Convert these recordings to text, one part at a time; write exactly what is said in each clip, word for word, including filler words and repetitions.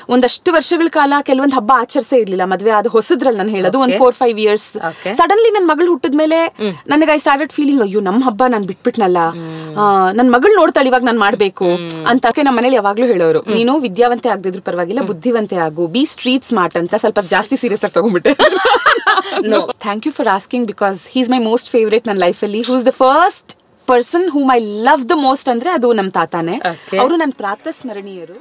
ಒಂದಷ್ಟು ವರ್ಷಗಳ ಕಾಲ ಕೆಲವೊಂದು ಹಬ್ಬ ಆಚರಿಸೇ ಇರ್ಲಿಲ್ಲ. ಮದ್ವೆ ಆದ ಹೊಸದ್ರಲ್ಲಿ ನಾನು ಹೇಳೋದು ಒಂದ್ ಫೋರ್ ಫೈವ್ ಇಯರ್ಸ್ ಸಡನ್ಲಿ ನನ್ ಮಗಳು ಹುಟ್ಟಿದ್ಮೇಲೆ ನನಗೆ ಐ ಸ್ಟಾರ್ಟೆಡ್ ಫೀಲಿಂಗ್ ಅಯ್ಯೋ ನಮ್ ಹಬ್ಬ ನಾನ್ ಬಿಟ್ಬಿಟ್ನಲ್ಲ, ನನ್ ಮಗಳು ನೋಡ್ತಾಳೆ ಇವಾಗ ನಾನ್ ಮಾಡ್ಬೇಕು ಅಂತ. ನಮ್ಮ ಮನೇಲಿ ಯಾವಾಗ್ಲೂ ಹೇಳೋರು, ನೀನು ವಿದ್ಯಾವಂತೆ ಆಗದಿದ್ರು ಪರವಾಗಿಲ್ಲ, ಬುದ್ಧಿವಂತೆ ಆಗು, ಬಿ ಸ್ಟ್ರೀಟ್ ಸ್ಮಾರ್ಟ್ ಅಂತ. ಸ್ವಲ್ಪ ಜಾಸ್ತಿ ಸೀರಿಯಸ್ ಆಗಿ ತಗೊಂಡ್ಬಿಟ್ಟೆ. Thank you for asking because he is my most favourite ನನ್ನ ಲೈಫ್ ಅಲ್ಲಿ. Who is the first person whom I love the most ಅಂದ್ರೆ ಅದು ನಮ್ ತಾತಾನೆ. ಅವರು ನನ್ನ ಪ್ರಾತಃ ಸ್ಮರಣೀಯರು.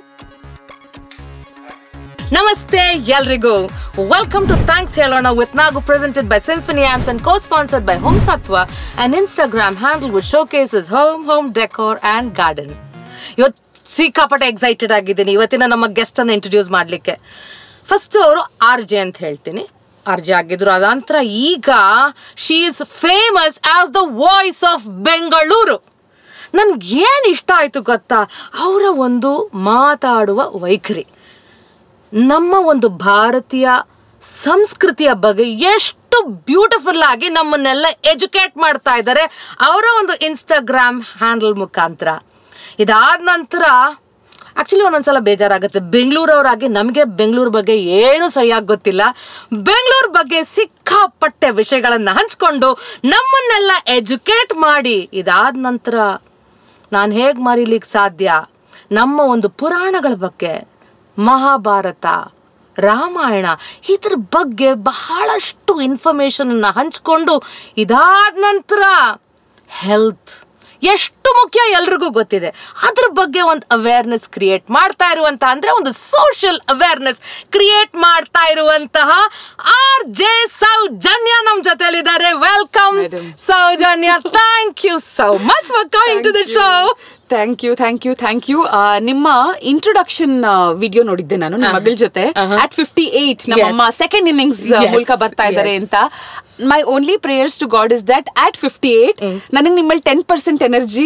ನಮಸ್ತೆ ಎಲ್ರಿಗೂ, ವೆಲ್ಕಮ್ ಟು ಥ್ಯಾಂಕ್ಸ್ ಹೇಳೋಣ with Nagu, presented by Symphony Arms and co-sponsored by Home Satva, an Instagram handle which showcases home, home decor and garden. ಇವತ್ತು ಸಿಕ್ಕಾಪಟ್ಟೆ ಎಕ್ಸೈಟೆಡ್ ಆಗಿದ್ದೀನಿ ಇವತ್ತಿನ ನಮ್ಮ ಗೆಸ್ಟ್ ಅನ್ನು ಇಂಟ್ರೊಡ್ಯೂಸ್ ಮಾಡ್ಲಿಕ್ಕೆ. ಫಸ್ಟ್ ಅವರು ಆರ್ ಜೆ ಅಂತ ಹೇಳ್ತೀನಿ, ಆರ್ ಜೆ ಆಗಿದ್ರು. ಅದಂತರ ಈಗ she is famous as the voice of Bengaluru. ನನ್ಗೆ ಏನು ಇಷ್ಟ ಆಯ್ತು ಗೊತ್ತಾ, ಅವರ ಒಂದು ಮಾತಾಡುವ ವೈಖರಿ, ನಮ್ಮ ಒಂದು ಭಾರತೀಯ ಸಂಸ್ಕೃತಿಯ ಬಗ್ಗೆ ಎಷ್ಟು ಬ್ಯೂಟಿಫುಲ್ ಆಗಿ ನಮ್ಮನ್ನೆಲ್ಲ ಎಜುಕೇಟ್ ಮಾಡ್ತಾ ಇದ್ದಾರೆ ಅವರ ಒಂದು ಇನ್ಸ್ಟಾಗ್ರಾಮ್ ಹ್ಯಾಂಡಲ್ ಮುಖಾಂತರ. ಇದಾದ ನಂತರ ಆಕ್ಚುಲಿ ಒಂದೊಂದ್ಸಲ ಬೇಜಾರಾಗುತ್ತೆ, ಬೆಂಗಳೂರವರಾಗಿ ನಮಗೆ ಬೆಂಗಳೂರು ಬಗ್ಗೆ ಏನು ಸರಿಯಾಗಿ ಗೊತ್ತಿಲ್ಲ. ಬೆಂಗಳೂರು ಬಗ್ಗೆ ಸಿಕ್ಕಾಪಟ್ಟೆ ವಿಷಯಗಳನ್ನ ಹಂಚ್ಕೊಂಡು ನಮ್ಮನ್ನೆಲ್ಲ ಎಜುಕೇಟ್ ಮಾಡಿ, ಇದಾದ ನಂತರ ನಾನು ಹೇಗೆ ಮರೀಲಿಕ್ಕೆ ಸಾಧ್ಯ, ನಮ್ಮ ಒಂದು ಪುರಾಣಗಳ ಬಗ್ಗೆ, ಮಹಾಭಾರತ, ರಾಮಾಯಣ, ಇದ್ರ ಬಗ್ಗೆ ಬಹಳಷ್ಟು ಇನ್ಫಾರ್ಮೇಶನ್ ಅನ್ನ ಹಂಚ್ಕೊಂಡು, ಇದಾದ ನಂತರ ಹೆಲ್ತ್ ಎಷ್ಟು ಮುಖ್ಯ ಎಲ್ರಿಗೂ ಗೊತ್ತಿದೆ, ಅದ್ರ ಬಗ್ಗೆ ಒಂದು ಅವೇರ್ನೆಸ್ ಕ್ರಿಯೇಟ್ ಮಾಡ್ತಾ ಇರುವಂತ, ಅಂದ್ರೆ ಒಂದು ಸೋಷಿಯಲ್ ಅವೇರ್ನೆಸ್ ಕ್ರಿಯೇಟ್ ಮಾಡ್ತಾ ಇರುವಂತಹ ಆರ್ ಜೆ ಸೌಜನ್ಯ ನಮ್ ಜೊತೆಲಿದ್ದಾರೆ. Welcome Soujanya, thank you so much for coming to the show. Thank you thank you thank you ನಿಮ್ಮ ಇಂಟ್ರೊಡಕ್ಷನ್ ವಿಡಿಯೋ ನೋಡಿದ್ದೆ ನಾನು ನಿಮ್ಮ ಮಗಳ ಜೊತೆ. ಅಟ್ ಫಿಫ್ಟಿ ಏಟ್ ನಮ್ಮಮ್ಮ ಸೆಕೆಂಡ್ ಇನ್ನಿಂಗ್ಸ್ ಮೂಲಕ ಬರ್ತಾ ಇದ್ದಾರೆ ಅಂತ. My only prayers to god is that at fifty eight ನನಗೆ ನಿಮ್ಮಲ್ಲಿ ಟೆನ್ ಪರ್ಸೆಂಟ್ ಎನರ್ಜಿ,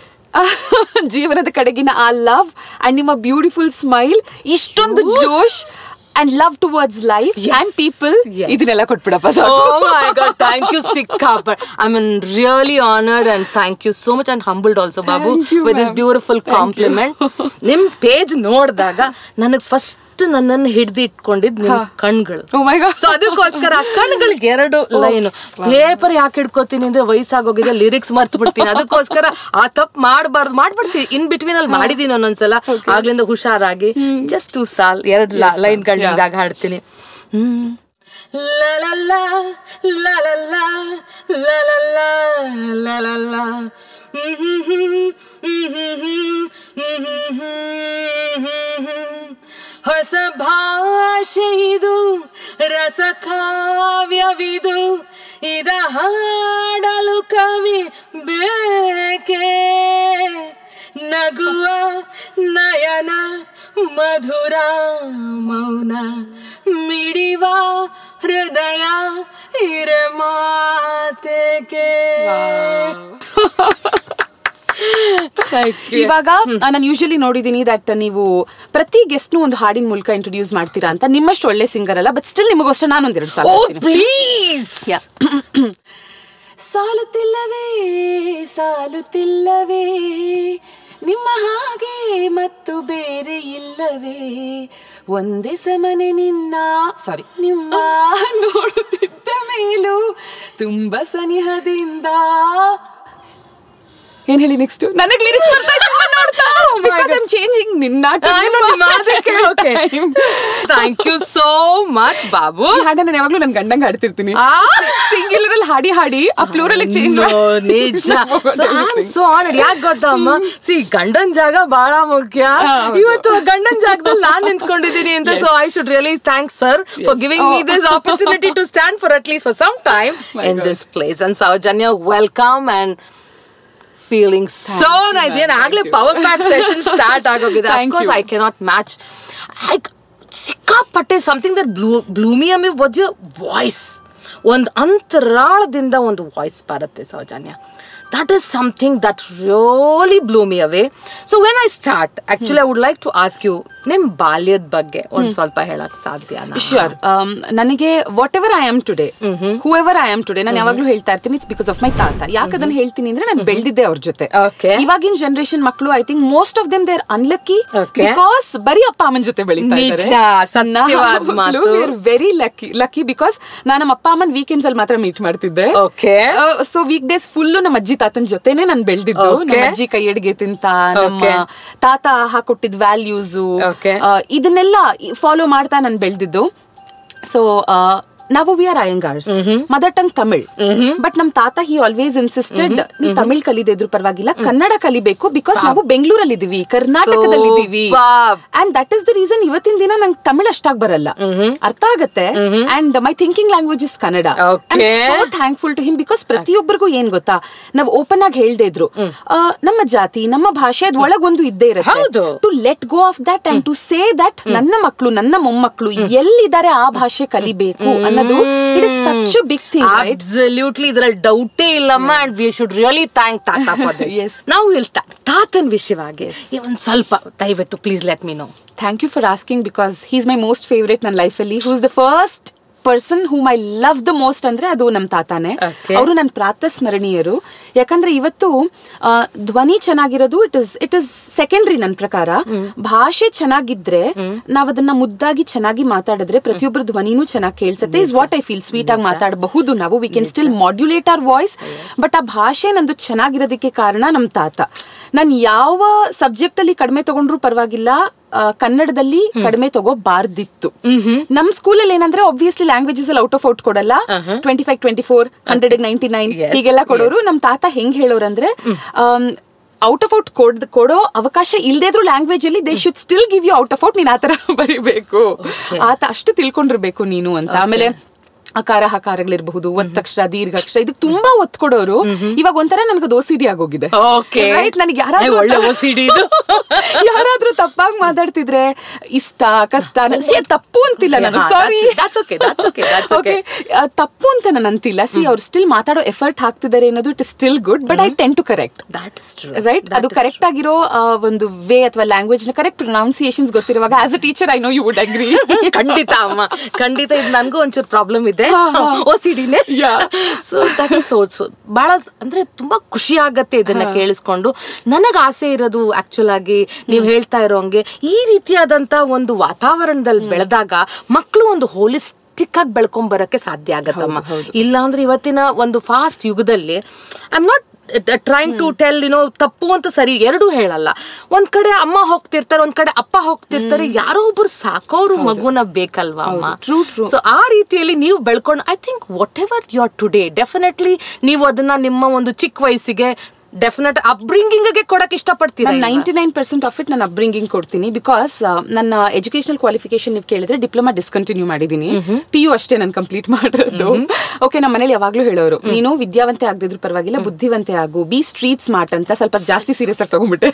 ಜೀವನದ ಕಡೆಗಿನ ಆ ಲವ್ ಅಂಡ್ ನಿಮ್ಮ ಬ್ಯೂಟಿಫುಲ್ ಸ್ಮೈಲ್, ಇಷ್ಟೊಂದು ಜೋಶ್ and love towards life yes. and people yes. ಇದನ್ನೆಲ್ಲ ಕೊಟ್ಬಿಡಪ್ಪ. Oh my god, thank you sikkapat. I'm really honored and thank you so much and humbled also Babu you, with ma'am. This beautiful thank compliment. ನಿಮ್ page ನೋಡಿದಾಗ ನನಗೆ first ನನ್ನನ್ನು ಹಿಡ್ದು ಇಟ್ಕೊಂಡಿದ್ ನಿಮ್ ಕಣ್ಗಳು. Oh my god. ಸೊ ಅದಕ್ಕೋಸ್ಕರ ಆ ಕಣ್ಗಳಿಗೆ ಎರಡು ಲೈನ್. ಪೇಪರ್ ಯಾಕೆ ಹಿಡ್ಕೋತೀನಿ ಅಂದ್ರೆ ವಯಸ್ಸಾಗೋಗಿದೆ, ಲಿರಿಕ್ಸ್ ಮರ್ತು ಬಿಡ್ತೀನಿ, ಅದಕ್ಕೋಸ್ಕರ ಆ ತಪ್ಪು ಮಾಡಬಾರ್ದು, ಮಾಡ್ಬಿಡ್ತೀನಿ. ಇನ್ ಬಿಟ್ವೀನ್ ಅಲ್ಲಿ ಮಾಡಿದೀನಿ ಒಂದೊಂದ್ಸಲ, ಆಗ್ಲಿಂದ ಹುಷಾರಾಗಿ ಜಸ್ಟ್ ಟು ಸಾಲ್ ಎರಡು ಲೈನ್ ಗಳಿಂದಾಗ ಹಾಡ್ತೀನಿ. Hmm La la la la la la la la la la la ಹೊಸ ಭಾಷೆಯಿದು, ರಸ ಕಾವ್ಯವಿದು, ಇದ ಹಾಡಲು ಕವಿ ಬೇಕೆ, ನಗುವ ನಯನ ಮಧುರ ಮೌನ, ಮಿಡಿವ ಹೃದಯ ಇರಮಾತೆಗೆ. ಇವಾಗ ನಾನು ಯೂಶಲಿ ನೋಡಿದೀನಿ ದಟ್ ನೀವು ಪ್ರತಿ ಗೆಸ್ಟ್ ನು ಒಂದು ಹಾಡಿನ ಮೂಲಕ ಇಂಟ್ರೊಡ್ಯೂಸ್ ಮಾಡ್ತೀರಾ ಅಂತ. ನಿಮ್ಮಷ್ಟು ಒಳ್ಳೆ ಸಿಂಗರ್ ಅಲ್ಲ, ಬಟ್ ಸ್ಟಿಲ್ ನಿಮಗೋಸ್ಕರ ನಾನು ಒಂದೆರಡು ಸಾಲ ಪ್ಲೀಸ್. ಸಾಲುತ್ತಿಲ್ಲವೇ ಸಾಲುತ್ತಿಲ್ಲವೇ ನಿಮ್ಮ ಹಾಗೆ ಮತ್ತು ಬೇರೆ ಇಲ್ಲವೇ, ಒಂದೇ ಸಮನೆ ನಿನ್ನ ಸಾರಿ ನಿಮ್ಮ ನೋಡುತ್ತಿದ್ದ ಮೇಲೂ ತುಂಬಾ ಸನಿಹದಿಂದ. ಏನ್ ಹೇಳಿ ನೆಕ್ಸ್ಟ್? ನನಗೆ ಲಿರಿಕ್ಸ್ ಬರ್ತಾ ಇದೆ ನೋಡ್ತಾ, ಬಿಕಾಸ್ ಐ ಆಮ್ ಚೇಂಜಿಂಗ್ ನಿನ್ನ ಥ್ಯಾಂಕ್ ಯು ಸೋ ಮಚ್ ಬಾಬು. ಈ ಹಾಡನ್ನ ನಾನು ಯಾವಾಗ್ಲೂ ನನ್ ಗಂಡಂಗ್ ಹಾಡ್ತಿರ್ತೀನಿ, ಸಿಂಗ್ಯುಲರ್ ಅಲ್ಲಿ ಹಾಡಿ ಹಾಡಿ ಆ ಪ್ಲೂರಲ್ ಚೇಂಜ್. ನಿಜ. So honoured. ಯಾಕೆ ಗೊತ್ತಮ್ಮ, ಸಿ ಗಂಡನ್ ಜಾಗ ಬಹಳ ಮುಖ್ಯ. ಇವತ್ತು ಗಂಡನ್ ಜಾಗದಲ್ಲಿ ನಾನ್ ನಿಂತ್ಕೊಂಡಿದ್ದೀನಿ ಅಂತ. So I should really thank sir for giving me this opportunity to stand for at least for some time in this place. And Soujanya, welcome and feeling so nice. ಏನ್ ಆಗ್ಲೇ ಪವರ್ ಪ್ಯಾಕ್ ಸೆಷನ್ ಸ್ಟಾರ್ಟ್ ಆಗೋಗಿದೆ. Of course I cannot match. Like ಸಿಕ್ಕಾಪಟ್ಟೆ something that blew blew me away was your voice. ಒಂದು ಅಂತರಾಳದಿಂದ ಒಂದು voice ಬರುತ್ತೆ Soujanya. that is something that really blew me away. So when I start, actually, hmm. I would like to ask you, ನಿಮ್ ಬಾಲ್ಯದ ಬಗ್ಗೆ ಒಂದ್ ಸ್ವಲ್ಪ ಹೇಳಕ್ ಸಾಧ್ಯ? ಶ್ಯೂರ್. ನನಗೆ whatever I am today, whoever I am today, ನಾನು ಯಾವಾಗ್ಲೂ ಹೇಳ್ತಾ ಇರ್ತೀನಿ ಇಟ್ಸ್ ಬಿಕಾಸ್ ಆಫ್ ಮೈ ತಾತ. ಯಾಕೆ ಅದನ್ನ ಹೇಳ್ತೀನಿ ಅಂದ್ರೆ ನಾನು ಬೆಳೆದಿದ್ದೆ ಅವ್ರ ಜೊತೆ. ಇವಾಗಿನ ಜನರೇಷನ್ ಮಕ್ಕಳು I think most of them they are unlucky because ಬರೀ ಅಪ್ಪ ಅಮ್ಮನ ಜೊತೆ ಬೆಳೀತಾ ಇದ್ದಾರೆ. ವೆರಿ ಲಕ್ಕಿ ಲಕ್ಕಿ ಬಿಕಾಸ್ ನಾನು ನಮ್ಮ ಅಪ್ಪ ಅಮ್ಮನ್ ವೀಕೆಂಡ್ಸ್ ಅಲ್ಲಿ ಮಾತ್ರ ಮೀಟ್ ಮಾಡ್ತಿದ್ದೆ. ಸೊ ವೀಕ್ ಡೇಸ್ ಫುಲ್ ನಮ್ಮ ಅಜ್ಜಿ ತಾತನ ಜೊತೆನೆ ನಾನು ಬೆಳೆದಿದ್ದು. ನಮ್ಮ ಅಜ್ಜಿ ಕೈ ಅಡಿಗೆ ತಿಂತ, ನಮ್ಮ ತಾತ ಹಾಕೊಟ್ಟಿದ್ ವ್ಯಾಲ್ಯೂಸ್ ಇದನ್ನೆಲ್ಲ ಫಾಲೋ ಮಾಡ್ತಾ ನಾನು ಬೆಳೆದಿದ್ದು. ಸೊ ನಾವು we are Iyengars, mother tongue Tamil, but ನಮ್ ತಾತ ಹಿ ಆಲ್ವೇಸ್ ಇನ್ಸಿಸ್ಟೆಡ್ ನೀವು ತಮಿಳ್ ಕಲಿದಿದ್ರು ಪರವಾಗಿಲ್ಲ, ಕನ್ನಡ ಕಲಿಬೇಕು, ಬಿಕಾಸ್ ನಾವು ಬೆಂಗಳೂರಲ್ಲಿ ಇದೀವಿ, ಕರ್ನಾಟಕದಲ್ಲಿ ಇದೀವಿ. And that is the reason ಇವತ್ತಿನ ದಿನ ನಂಗೆ ತಮಿಳ್ ಅಷ್ಟಾಗಿ ಬರಲ್ಲ, ಅರ್ಥ ಆಗತ್ತೆ. And my thinking language is Kannada. So thankful to him because ಪ್ರತಿಯೊಬ್ಬರಿಗೂ ಏನ್ ಗೊತ್ತಾ, ನಾವು ಓಪನ್ ಆಗಿ ಹೇಳ್ದೆ ಇದ್ರು ನಮ್ಮ ಜಾತಿ ನಮ್ಮ ಭಾಷೆ ಅದ್ ಒಳಗೊಂದು ಇದ್ದೇ ಇರುತ್ತೆ. To let go of that and to say that ನನ್ನ ಮಕ್ಕಳು ನನ್ನ ಮೊಮ್ಮಕ್ಕಳು ಎಲ್ಲಿದ್ದಾರೆ ಆ ಭಾಷೆ ಕಲಿಬೇಕು ಅನ್ನೋದು it is such a big thing, right? Absolutely, ಇದರಲ್ಲಿ ಡೌಟೇ ಇಲ್ಲಮ್ಮ. and we should really thank Tata for this. Yes. Now we'll start ತಾತನ್ ವಿಷಯವಾಗಿ ಒಂದ್ ಸ್ವಲ್ಪ ದಯವಿಟ್ಟು please let me know. Thank you for asking because he's my most favorite ನನ್ನ ಲೈಫಲ್ಲಿ. who's the first person whom I love the most ಅಂದ್ರೆ ಅದು ನಮ್ ತಾತಾನೆ. ಅವರು ನನ್ನ ಪ್ರಾತ ಸ್ಮರಣೀಯರು. ಯಾಕಂದ್ರೆ ಇವತ್ತು ಧ್ವನಿ ಚೆನ್ನಾಗಿರೋದು it is it is secondary ನನ್ನ ಪ್ರಕಾರ. ಭಾಷೆ ಚೆನ್ನಾಗಿದ್ರೆ ನಾವ್ ಅದನ್ನ ಮುದ್ದಾಗಿ ಚೆನ್ನಾಗಿ ಮಾತಾಡಿದ್ರೆ ಪ್ರತಿಯೊಬ್ಬರ ಧ್ವನಿನೂ ಚೆನ್ನಾಗಿ ಕೇಳಿಸುತ್ತೆ. Is what I feel. Sweet ಆಗಿ ಮಾತಾಡಬಹುದು ನಾವು, we can still modulate our voice, but ಆ ಭಾಷೆ ನಂದು ಚೆನ್ನಾಗಿರೋದಕ್ಕೆ ಕಾರಣ ನಮ್ ತಾತ. ನಾನು ಯಾವ ಸಬ್ಜೆಕ್ಟ್ ಅಲ್ಲಿ ಕಡಿಮೆ ತಗೊಂಡ್ರು ಪರವಾಗಿಲ್ಲ, ಕನ್ನಡದಲ್ಲಿ ಕಡಿಮೆ ತಗೋಬಾರ್ದಿತ್ತು. ನಮ್ ಸ್ಕೂಲಲ್ಲಿ ಏನಂದ್ರೆ ಆಬ್ವಿಯಸ್ಲಿ ಲ್ಯಾಂಗ್ವೇಜಸ್ ಅಲ್ಲಿ ಔಟ್ ಆಫ್ ಔಟ್ ಕೊಡಲ್ಲ, twenty five twenty four hundred ninety nine ಹೀಗೆಲ್ಲ ಕೊಡೋರು. ನಮ್ ತಾತ ಹೆಂಗ್ ಹೇಳೋರಂದ್ರೆ ಔಟ್ ಆಫ್ ಔಟ್ ಕೊಡ್ ಕೊಡೋ ಅವಕಾಶ ಇಲ್ದೇ ಇದ್ರು ಲ್ಯಾಂಗ್ವೇಜ್ ಅಲ್ಲಿ they should still give you out of out, ನೀನ್ ಆತರ ಬರಿಬೇಕು, ಆತ ಅಷ್ಟು ತಿಳ್ಕೊಂಡಿರ್ಬೇಕು ನೀನು ಅಂತ. ಆಮೇಲೆ ಅಕಾರ ಹಕಾರಗಳಿರಬಹುದು, ಒತ್ತಕ್ಷರ ದೀರ್ಘಾಕ್ಷರ, ಇದಕ್ಕೆ ತುಂಬಾ ಒತ್ತು ಕೊಡೋರು. ಇವಾಗ ಒಂಥರ ನನ್ಗೆ ಓಸಿಡಿ ಆಗೋಗಿದೆ. ನನಗೆ ಯಾರಾದ್ರೂ ತಪ್ಪಾಗಿ ಮಾತಾಡ್ತಿದ್ರೆ ಇಷ್ಟ ಕಷ್ಟ ತಪ್ಪು ಅಂತಿಲ್ಲ ನಾನು, ಸಾರಿ ತಪ್ಪು ಅಂತ ನಾನು ಅಂತಿಲ್ಲ. ಸಿ ಅವ್ರು ಸ್ಟಿಲ್ ಮಾತಾಡೋ ಎಫರ್ಟ್ ಹಾಕ್ತಿದ್ದಾರೆ ಅನ್ನೋದು it is still good, but I tend to correct. Right, ಅದು ಕರೆಕ್ಟ್ ಆಗಿರೋ ಒಂದು ವೇ ಅಥವಾ ಲ್ಯಾಂಗ್ವೇಜ್ ನ ಕರೆಕ್ಟ್ ಪ್ರೊನೌನ್ಸಿಯೇಷನ್ಸ್ ಗೊತ್ತಿರುವಾಗ as a teacher I know you would agree. ಖಂಡಿತ ಅಮ್ಮ, ಖಂಡಿತ. ಇದು ನನ್ಗೂ ಒಂಚೂರು ಪ್ರಾಬ್ಲಮ್ ಇದೆ, ಓಸಿಡಿನೇ. ಸೊ ದಟ್ ಇಸ್ ಸೋ ಬಹಳ ಅಂದ್ರೆ ತುಂಬಾ ಖುಷಿ ಆಗತ್ತೆ ಇದನ್ನ ಕೇಳಿಸ್ಕೊಂಡು. ನನಗ್ ಆಸೆ ಇರೋದು ಆಕ್ಚುಲ್ ಆಗಿ ನೀವ್ ಹೇಳ್ತಾ ಇರೋಂಗೆ ಈ ರೀತಿಯಾದಂತ ಒಂದು ವಾತಾವರಣದಲ್ಲಿ ಬೆಳೆದಾಗ ಮಕ್ಕಳು ಒಂದು ಹೋಲಿಸ್ಟಿಕ್ ಆಗಿ ಬೆಳ್ಕೊಂಡ್ ಬರಕ್ಕೆ ಸಾಧ್ಯ ಆಗತ್ತಮ್ಮ. ಇಲ್ಲ ಅಂದ್ರೆ ಇವತ್ತಿನ ಒಂದು ಫಾಸ್ಟ್ ಯುಗದಲ್ಲಿ I am not trying to tell you know ತಪ್ಪು ಅಂತ ಸರಿ ಎರಡೂ ಹೇಳಲ್ಲ. ಒಂದ್ ಕಡೆ ಅಮ್ಮ ಹೋಗ್ತಿರ್ತಾರೆ, ಒಂದ್ ಕಡೆ ಅಪ್ಪ ಹೋಗ್ತಿರ್ತಾರೆ, ಯಾರೋ ಒಬ್ರು ಸಾಕೋರು ಮಗುನ ಬೇಕಲ್ವಾ ಅಮ್ಮ. ಸೊ ಆ ರೀತಿಯಲ್ಲಿ ನೀವು ಬೆಳ್ಕೊಂಡು I think whatever you are today definitely ನೀವು ಅದನ್ನ ನಿಮ್ಮ ಒಂದು ಚಿಕ್ಕ ವಯಸ್ಸಿಗೆ ಡೆಫಿನೆಟ್ ಅಪ್ಬ್ರಿಂಗಿಂಗ್ ಗೆ ಕೊಡಕ್ಕೆ ಇಷ್ಟಪಡ್ತೀನಿ. Ninety nine percent of it ನಾನು ಅಪ್ಬ್ರಿಂಗಿಂಗ್ ಕೊಡ್ತೀನಿ. ಬಿಕಾಸ್ ನನ್ನ ಎಜುಕೇಶನಲ್ ಕ್ವಾಲಿಫಿಕೇಶನ್ ನೀವು ಕೇಳಿದ್ರೆ ಡಿಪ್ಲೊಮಾ ಡಿಸ್ಕಂಟಿನ್ಯೂ ಮಾಡಿದೀನಿ, ಪಿ ಯು ಅಷ್ಟೇ ನಾನು ಕಂಪ್ಲೀಟ್ ಮಾಡಿರೋದು. ಓಕೆ, ನಮ್ಮ ಮನೇಲಿ ಯಾವಾಗ್ಲೂ ಹೇಳೋರು ನೀನು ವಿದ್ಯಾವಂತೆ ಆಗದಿದ್ರು ಪರವಾಗಿಲ್ಲ, ಬುದ್ಧಿವಂತೆ ಆಗು, ಬಿ ಸ್ಟ್ರೀಟ್ ಸ್ಮಾರ್ಟ್ ಅಂತ. ಸ್ವಲ್ಪ ಜಾಸ್ತಿ ಸೀರಿಯಸ್ ಆಗಿ ತಗೊಂಡ್ಬಿಟ್ಟೆ.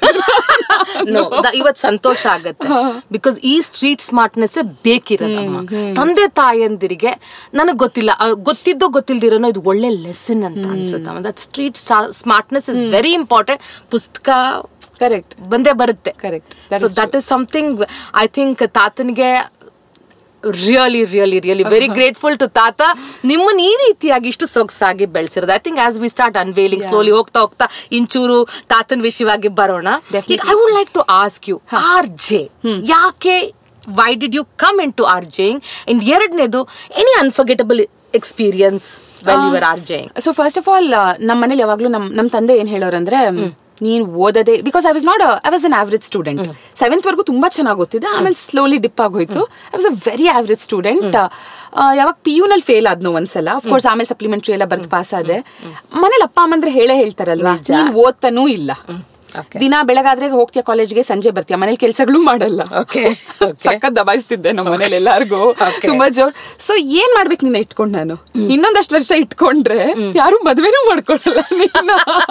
ಇವತ್ ಸಂತೋಷ ಆಗತ್ತೆ ಬಿಕಾಸ್ ಈ ಸ್ಟ್ರೀಟ್ ಸ್ಮಾರ್ಟ್ನೆಸ್ ಬೇಕಿರೋದಮ್ಮ. ತಂದೆ ತಾಯಂದಿರಿಗೆ ನನಗ್ ಗೊತ್ತಿಲ್ಲ, ಗೊತ್ತಿದ್ದೋ ಗೊತ್ತಿಲ್ದಿರೋನೋ ಇದು ಒಳ್ಳೆ ಲೆಸನ್ ಅಂತ ಅನ್ಸುತ್ತಮ್ಮ. That street smartness is very important. ಪುಸ್ತಕ ಕರೆಕ್ಟ್ ಬಂದೇ ಬರುತ್ತೆ. Correct. So that is something I think ತಾತನಿಗೆ really really really very grateful to ತಾತ ನಿಮ್ಮನ್ನ ಈ ರೀತಿಯಾಗಿ ಇಷ್ಟು ಸೊಗಸಾಗಿ ಬೆಳೆಸಿರೋದು. I think as we start unveiling slowly ಹೋಗ್ತಾ ಹೋಗ್ತಾ ಇಂಚೂರು ತಾತನ ವಿಷಯವಾಗಿ ಬರೋಣ. I would like to ask you R J ಯಾಕೆ, why did you come into RJing? And ಎರಡನೇದು any unforgettable experience when you were RJing? So first of all, ನಮ್ಮ ಮನೇಲಿ ಯಾವಾಗ್ಲೂ ನಮ್ ನಮ್ ತಂದೆ ಏನ್ ಹೇಳೋರಂದ್ರೆ, ನೀನ್ ಓದದೆ, because I was not I was an average student. Seventh ವರ್ಗು ತುಂಬಾ ಚೆನ್ನಾಗಿ ಓದ್ತಿದ್ದೆ, ಆಮೇಲೆ ಸ್ಲೋಲಿ ಡಿಪ್ ಆಗೋಯ್ತು. I was a very average student. ಯಾವಾಗ ಪಿ ಯು ನಲ್ಲಿ ಫೇಲ್ ಆದ್ನೋ ಒಂದ್ಸಲ, ಅಫ್ಕೋರ್ಸ್ ಆಮೇಲೆ ಸಪ್ಲಿಮೆಂಟ್ರಿ ಎಲ್ಲ ಬರ್ದು ಪಾಸ್ ಆದೆ. ಮನೇಲಿ ಅಪ್ಪ ಅಮ್ಮಂದ್ರೆ ಹೇಳೇ ಹೇಳ್ತಾರಲ್ವಾ, ನೀನ್ ಓದ್ತಾನೂ ಇಲ್ಲ. ದಿನ ಬೆಳಗಾದ್ರೆ ಹೋಗ್ತೀಯ ಕಾಲೇಜ್ಗೆ, ಸಂಜೆ ಬರ್ತೀಯ, ಮನೇಲಿ ಕೆಲ್ಸಗಳು ಮಾಡಲ್ಲ. ಸಖತ್ ದಬಾಯಿಸ್ತಿದ್ದೆ ನಮ್ಮ ಮನೇಲಿ ಎಲ್ಲಾರ್ಗು ತುಂಬಾ ಜೋರ್. ಸೊ ಏನ್ ಮಾಡ್ಬೇಕು ನಿನ್ನ ಇಟ್ಕೊಂಡ್ ನಾನು ಇನ್ನೊಂದಷ್ಟು ವರ್ಷ ಇಟ್ಕೊಂಡ್ರೆ ಯಾರು ಮದ್ವೆನೂ ಮಾಡ್ಕೊಳಲ್ಲ ನಿನ್ನ.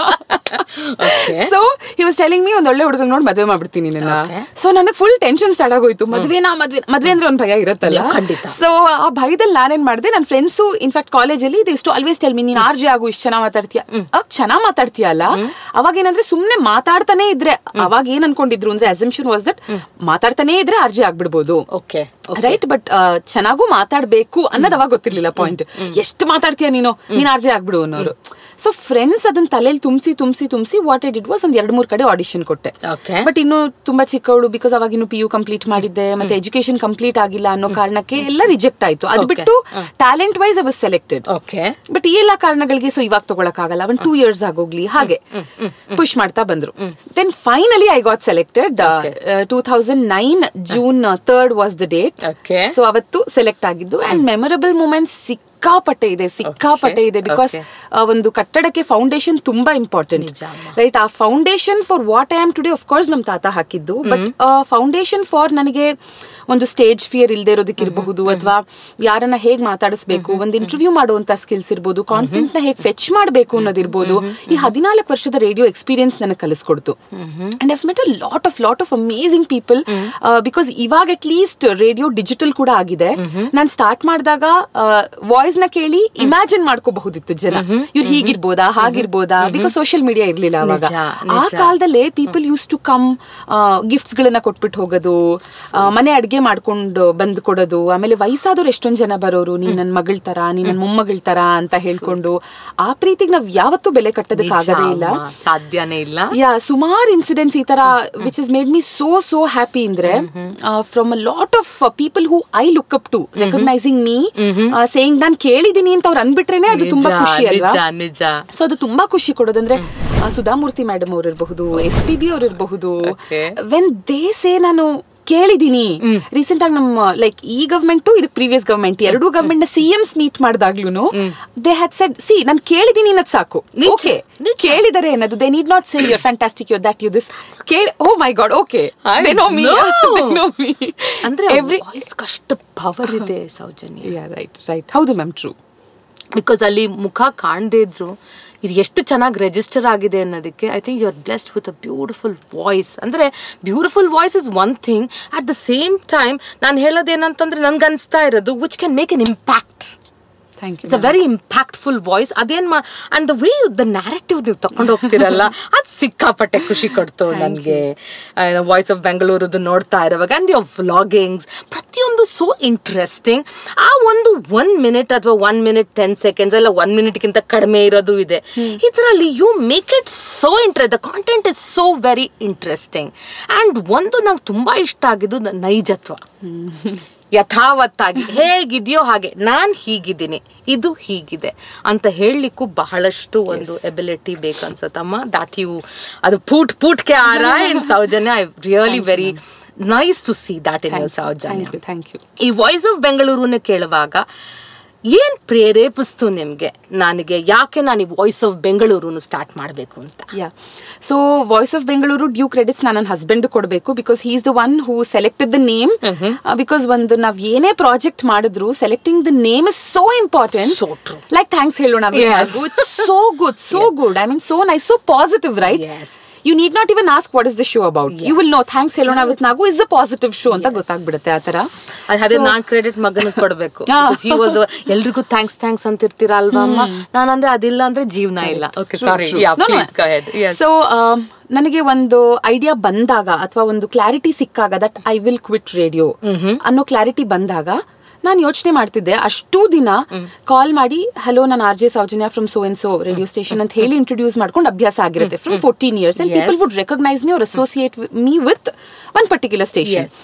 So he was telling me ಒಂದ್ ಒಳ್ಳೆ ಹುಡುಗ ನೋಡಿ ಮದ್ವೆ ಮಾಡ್ಬಿಡ್ತೀನಿ ನಿನ್ನ. ಸೊ ನನಗೆ ಫುಲ್ ಟೆನ್ಷನ್ ಸ್ಟಾರ್ಟ್ ಆಗೋಯ್ತು. ಮದ್ವೆನಾ ಮದ್ವೆ ಮದ್ವೆ ಅಂದ್ರೆ ಒಂದ್ ಭಯ ಇರತ್ತಲ್ಲ. ಸೊ ಆ ಭಯದಲ್ಲಿ ನಾನೇನ್ ಮಾಡಿದೆ, ನನ್ನ ಫ್ರೆಂಡ್ಸು ಇನ್ಫ್ಯಾಕ್ಟ್ ಕಾಲೇಜಲ್ಲಿ ಇದು ಇಷ್ಟು ಆಲ್ವೇಸ್ ಟೆಲ್ ಮೀ, ನೀನ್ ಆರ್ ಜೆ ಆಗು, ಇಷ್ಟು ಚೆನ್ನಾಗ್ ಮಾತಾಡ್ತೀಯ. ಅವಾಗ ಚೆನ್ನಾಗ್ ಮಾತಾಡ್ತೀಯ ಅಲ್ಲ, ಅವಾಗ ಏನಂದ್ರೆ ಸುಮ್ನೆ ಮಾತಾಡ್ತಾನೆ ಇದ್ರೆ, ಅವಾಗ ಏನ್ ಅನ್ಕೊಂಡಿದ್ರು ಅಂದ್ರೆ ಅಸಂಪ್ಷನ್ ವಾಸ್ ದಟ್ ಮಾತಾಡ್ತಾನೆ ಇದ್ರೆ ಆರ್ ಜೆ ಆಗ್ಬಿಡ್ಬೋದು, ರೈಟ್? ಬಟ್ ಚೆನ್ನಾಗೂ ಮಾತಾಡ್ಬೇಕು ಅನ್ನೋದು ಅವಾಗ ಗೊತ್ತಿರ್ಲಿಲ್ಲ ಪಾಯಿಂಟ್. ಎಷ್ಟು ಮಾತಾಡ್ತೀಯ ನೀನು, ನೀನ್ ಆರ್ ಜೆ ಆಗ್ಬಿಡು ಅನ್ನೋರು. ಸೊ ಫ್ರೆಂಡ್ಸ್ ಅದನ್ನ ತಲೆಯಲ್ಲಿ ತುಂಬಿಸಿ ತುಂಬಿಸಿ ತುಂಬಿಸಿ ವಾಟ್ ಇಟ್ ಇಟ್ ವಾಸ್ ಒಂದ್ ಎರಡ್ ಮೂರ್ ಕಡೆ ಆಡಿಷನ್ ಕೊಟ್ಟೆ. ಬಟ್ ಇನ್ನು ತುಂಬಾ ಚಿಕ್ಕವಳು, ಬಿಕಾಸ್ ಅವಾಗ ಇನ್ನು ಪಿ ಯು ಕಂಪ್ಲೀಟ್ ಮಾಡಿದ್ದೆ, ಮತ್ತೆ ಎಜುಕೇಶನ್ ಕಂಪ್ಲೀಟ್ ಆಗಿಲ್ಲ ಅನ್ನೋ ಕಾರಣಕ್ಕೆ ಎಲ್ಲ ರಿಜೆಕ್ಟ್ ಆಯ್ತು. ಅದು ಬಿಟ್ಟು talent wise I was selected. But ಈ ಎಲ್ಲಾ ಕಾರಣಗಳಿಗೆ ಸೊ ಇವಾಗ ತಗೊಳಕ್ ಆಗಲ್ಲ, ಒಂದ್ ಟೂ ಇಯರ್ಸ್ ಆಗೋಗ್ಲಿ ಹಾಗೆ ಪುಷ್ ಮಾಡ್ತಾ ಬಂದ್ರು. Then finally I got selected. Two thousand nine June third was the date. So ಅವತ್ತು ಸೆಲೆಕ್ಟ್ ಆಗಿದ್ದು. ಅಂಡ್ ಮೆಮೊರಬಲ್ ಮೂಮೆಂಟ್ಸ್ ಸಿಕ್ಕಾಪಟ್ಟೆ ಇದೆ, ಸಿಕ್ಕಾಪಟ್ಟೆ ಇದೆ. ಬಿಕಾಸ್ ಒಂದು ಕಟ್ಟಡಕ್ಕೆ ಫೌಂಡೇಶನ್ ತುಂಬಾ ಇಂಪಾರ್ಟೆಂಟ್, ರೈಟ್? ಆ foundation for what I am today of course ನಮ್ ತಾತ ಹಾಕಿದ್ದು. ಬಟ್ ಫೌಂಡೇಶನ್ ಫಾರ್ ನನಗೆ ಒಂದು ಸ್ಟೇಜ್ ಫಿಯರ್ ಇಲ್ದೇ ಇರೋದಕ್ಕಿರಬಹುದು, ಅಥವಾ ಯಾರನ್ನ ಹೇಗ್ ಮಾತಾಡಿಸ್ಬೇಕು, ಒಂದು ಇಂಟರ್ವ್ಯೂ ಮಾಡುವಂತ ಸ್ಕಿಲ್ಸ್ ಇರ್ಬೋದು, ಕಾಂಟೆಂಟ್ ನ ಹೇಗ್ ಫೆಚ್ ಮಾಡಬೇಕು ಅನ್ನೋದಿರ್ಬೋದು. ಈ ಹದಿನಾಲ್ಕು ವರ್ಷದ ರೇಡಿಯೋ ಎಕ್ಸ್ಪೀರಿಯನ್ಸ್ ನನಗೆ ಕಲಿಸ್ಕೊಡ್ತು. And I've met a lot of lot of amazing people. Because ಇವಾಗ ಅಟ್ ಲೀಸ್ಟ್ ರೇಡಿಯೋ ಡಿಜಿಟಲ್ ಕೂಡ ಆಗಿದೆ. ನಾನು ಸ್ಟಾರ್ಟ್ ಮಾಡಿದಾಗ ವಾಯ್ಸ್ ನ ಕೇಳಿ ಇಮ್ಯಾಜಿನ್ ಮಾಡ್ಕೋಬಹುದಿತ್ತು ಜನ, ಇವ್ರು ಹೀಗಿರ್ಬೋದಾ ಹಾಗಿರ್ಬೋದಾ, ಬಿಕಾಸ್ ಸೋಷಿಯಲ್ ಮೀಡಿಯಾ ಇರ್ಲಿಲ್ಲ ಅವಾಗ. ಆ ಕಾಲದಲ್ಲೇ people used to come, gifts ಗಳನ್ನ ಕೊಟ್ಬಿಟ್ಟು ಹೋಗೋದು, ಮನೆ ಅಡ್ಗೆ ಮಾಡ್ಕೊಂಡು ಬಂದ್ ಕೊಡೋದು. ಆಮೇಲೆ ವಯಸ್ಸಾದವ್ರು ಎಷ್ಟೊಂದ್ ಜನ ಬರೋರು, ನೀನ್ ನನ್ ಮಗಳ ತರ, ನೀನ್ ನನ್ ಮೊಮ್ಮಗಳ ತರ ಅಂತ ಹೇಳ್ಕೊಂಡು. ಆ ಪ್ರೀತಿಗೆ ನಾವ್ ಯಾವತ್ತೂ ಬೆಲೆ ಕಟ್ಟೋದಕ್ಕೆ ಆಗದೇ ಇಲ್ಲ, ಸಾಧ್ಯನೇ ಇಲ್ಲ. ಯಾ ಸುಮಾರು ಇನ್ಸಿಡೆಂಟ್ಸ್ ಈ ತರ which is made me so so happy. ಅಂದ್ರೆ from a lot of people who I look up to, recognising me, saying ನಾನ್ ಕೇಳಿದೀನಿ ಅಂತ ಅವ್ರು ಅನ್ಬಿಟ್ರೇನೆ ಅದು ತುಂಬಾ ಖುಷಿ ಅಲ್ವಾ? ಸೊ ಅದು ತುಂಬಾ ಖುಷಿ ಕೊಡೋದಂದ್ರೆ ಸುಧಾಮೂರ್ತಿ ಮೇಡಮ್ ಅವ್ರು ಇರಬಹುದು, ಎಸ್ ಪಿ ಬಿ ಅವ್ರು ಇರಬಹುದು. ವೆನ್ ದೇ ಸೇ ನಾನು ಕೇಳಿದೀನಿ. ರೀಸೆಂಟ್ ಆಗಿ ನಮ್ಮ ಲೈಕ್ ಈ ಗವರ್ಮೆಂಟ್ ಇದಕ್ಕೆ ಪ್ರೀವಿಯಸ್ ಗವರ್ಮೆಂಟ್ ಎರಡೂ ಗವರ್ಮೆಂಟ್ ನ ಸಿಎಂಸ್ ಮೀಟ್ ಮಾಡಿದಾಗ್ಲೂ ದೇ ಹ್ಯಾಡ್ ಸೆಡ್, ಸಿ ನಾನು ಕೇಳಿದೀನಿ ಅನ್ನೋದು ಸಾಕು, ಓಕೆ ಕೇಳಿದರೆ ಅನ್ನೋದು, they need not say your fantastic, your that, you this. Oh my god, okay they know me, they know me. ಅಂದ್ರೆ ಎವ್ರಿ ಕಷ್ಟ ಪವರ್ ಇದೆ ಸೌಜನ್ಯ. ರೈಟ್ ರೈಟ್ ಹೌದು ಮ್ಯಾಮ್, ಟ್ರೂ. ಬಿಕಾಸ್ ಅಲ್ಲಿ ಮುಖ ಕಾಣದೇ ಇದ್ರು ಇದು ಎಷ್ಟು ಚೆನ್ನಾಗಿ ರಿಜಿಸ್ಟರ್ ಆಗಿದೆ ಅನ್ನೋದಕ್ಕೆ I think you are blessed with a beautiful voice. ಅಂದರೆ beautiful voice is one thing, at the same time ನಾನು ಹೇಳೋದೇನಂತಂದ್ರೆ ನನ್ಗೆ ಅನಿಸ್ತಾ ಇರೋದು which can make an impact. It's a very impactful voice. ಅದೇನ್ ಮಾ and the way the narrative ನೀವು ತಗೊಂಡು ಹೋಗ್ತಿರಲ್ಲ, ಅದು ಸಿಕ್ಕಾಪಟ್ಟೆ ಖುಷಿ ಕೊಡ್ತು ನನಗೆ. ವಾಯ್ಸ್ ಆಫ್ ಬೆಂಗಳೂರದ್ದು ನೋಡ್ತಾ ಇರುವಾಗ ಅಂಡ್ ಯುವರ್ ವ್ಲಾಗಿಂಗ್ಸ್ ಪ್ರತಿಯೊಂದು ಸೋ ಇಂಟ್ರೆಸ್ಟಿಂಗ್. ಆ ಒಂದು ಒನ್ ಮಿನಿಟ್ ಅಥವಾ ಒನ್ ಮಿನಿಟ್ ಟೆನ್ ಸೆಕೆಂಡ್ಸ್ ಎಲ್ಲ ಒನ್ ಮಿನಿಟ್ಗಿಂತ ಕಡಿಮೆ ಇರೋದು ಇದೆ. ಇದರಲ್ಲಿ you make it so interest, the content is so very interesting. And ಒಂದು ನಂಗೆ ತುಂಬ ಇಷ್ಟ ಆಗಿದ್ದು ನೈಜತ್ವ, ಯಥಾವತ್ತಾಗಿ ಹೇಗಿದೆಯೋ ಹಾಗೆ ನಾನು ಹೀಗಿದ್ದೀನಿ, ಇದು ಹೀಗಿದೆ ಅಂತ ಹೇಳಲಿಕ್ಕೂ ಬಹಳಷ್ಟು ಒಂದು ಎಬಿಲಿಟಿ ಬೇಕನ್ಸತ್ತಮ್ಮ. ದಾಟ್ ಯು ಅದು ಪೂಟ್ ಪೂಟ್ಕೆ ಆರ in Soujanya. I really very nice to see that in your Soujanya. Thank you. ಈ ವಾಯ್ಸ್ ಆಫ್ ಬೆಂಗಳೂರನ್ನ ಕೇಳುವಾಗ ಏನ್ ಪ್ರೇರೇಪಿಸ್ತು ನಿಮ್ಗೆ, ನನಗೆ ಯಾಕೆ ನಾನು ಈ ವಾಯ್ಸ್ ಆಫ್ ಬೆಂಗಳೂರು ಸ್ಟಾರ್ಟ್ ಮಾಡಬೇಕು ಅಂತ? Yeah so voice of Bengaluru due credits ನಾನು ನನ್ನ ಹಸ್ಬೆಂಡ್ ಕೊಡಬೇಕು, because he is the one who selected the name. Because ಒಂದು ನಾವ್ ಏನೇ ಪ್ರಾಜೆಕ್ಟ್ ಮಾಡಿದ್ರು selecting the name is so important. Like thanks ಹೇಳೋಣ, so good, so good, I mean so nice, so positive, right? You need not even ask what is the show about. Yes. You will know Thanks Helona with Nagu is a positive show ಅಂತ ಗೊತ್ತಾಗ್ಬಿಡುತ್ತೆ ಆ ತರ. ಅದೇ ನಾನ್ credit ಮಗನಿಗೆ ಕೊಡಬೇಕು. He was the ಎಲ್ರಿಗೂ thanks thanks ಅಂತ ಇರ್ತೀರಾ ಅಲ್ವಾ ಅಮ್ಮ, ನಾನು ಅಂದ್ರೆ ಅದಿಲ್ಲ ಅಂದ್ರೆ ಜೀವನ ಇಲ್ಲ. Okay sorry, yeah please go ahead. So ನನಗೆ ಒಂದು ಐಡಿಯಾ ಬಂದಾಗ ಅಥವಾ ಒಂದು ಕ್ಲಾರಿಟಿ ಸಿಕ್ಕಾಗ that I will quit radio ಅನ್ನೋ ಕ್ಲಾರಿಟಿ ಬಂದಾಗ ನಾನು ಯೋಚನೆ ಮಾಡ್ತಿದ್ದೆ. ಅಷ್ಟು ದಿನ ಕಾಲ್ ಮಾಡಿ ಹಲೋ ನಾನು R J Soujanya from so and so radio station ಅಂತ ಹೇಳಿ ಇಂಟ್ರೊಡ್ಯೂಸ್ ಮಾಡ್ಕೊಂಡು ಅಭ್ಯಾಸ ಆಗಿರುತ್ತೆ from fourteen years. And people would recognise me or associate me with one particular station.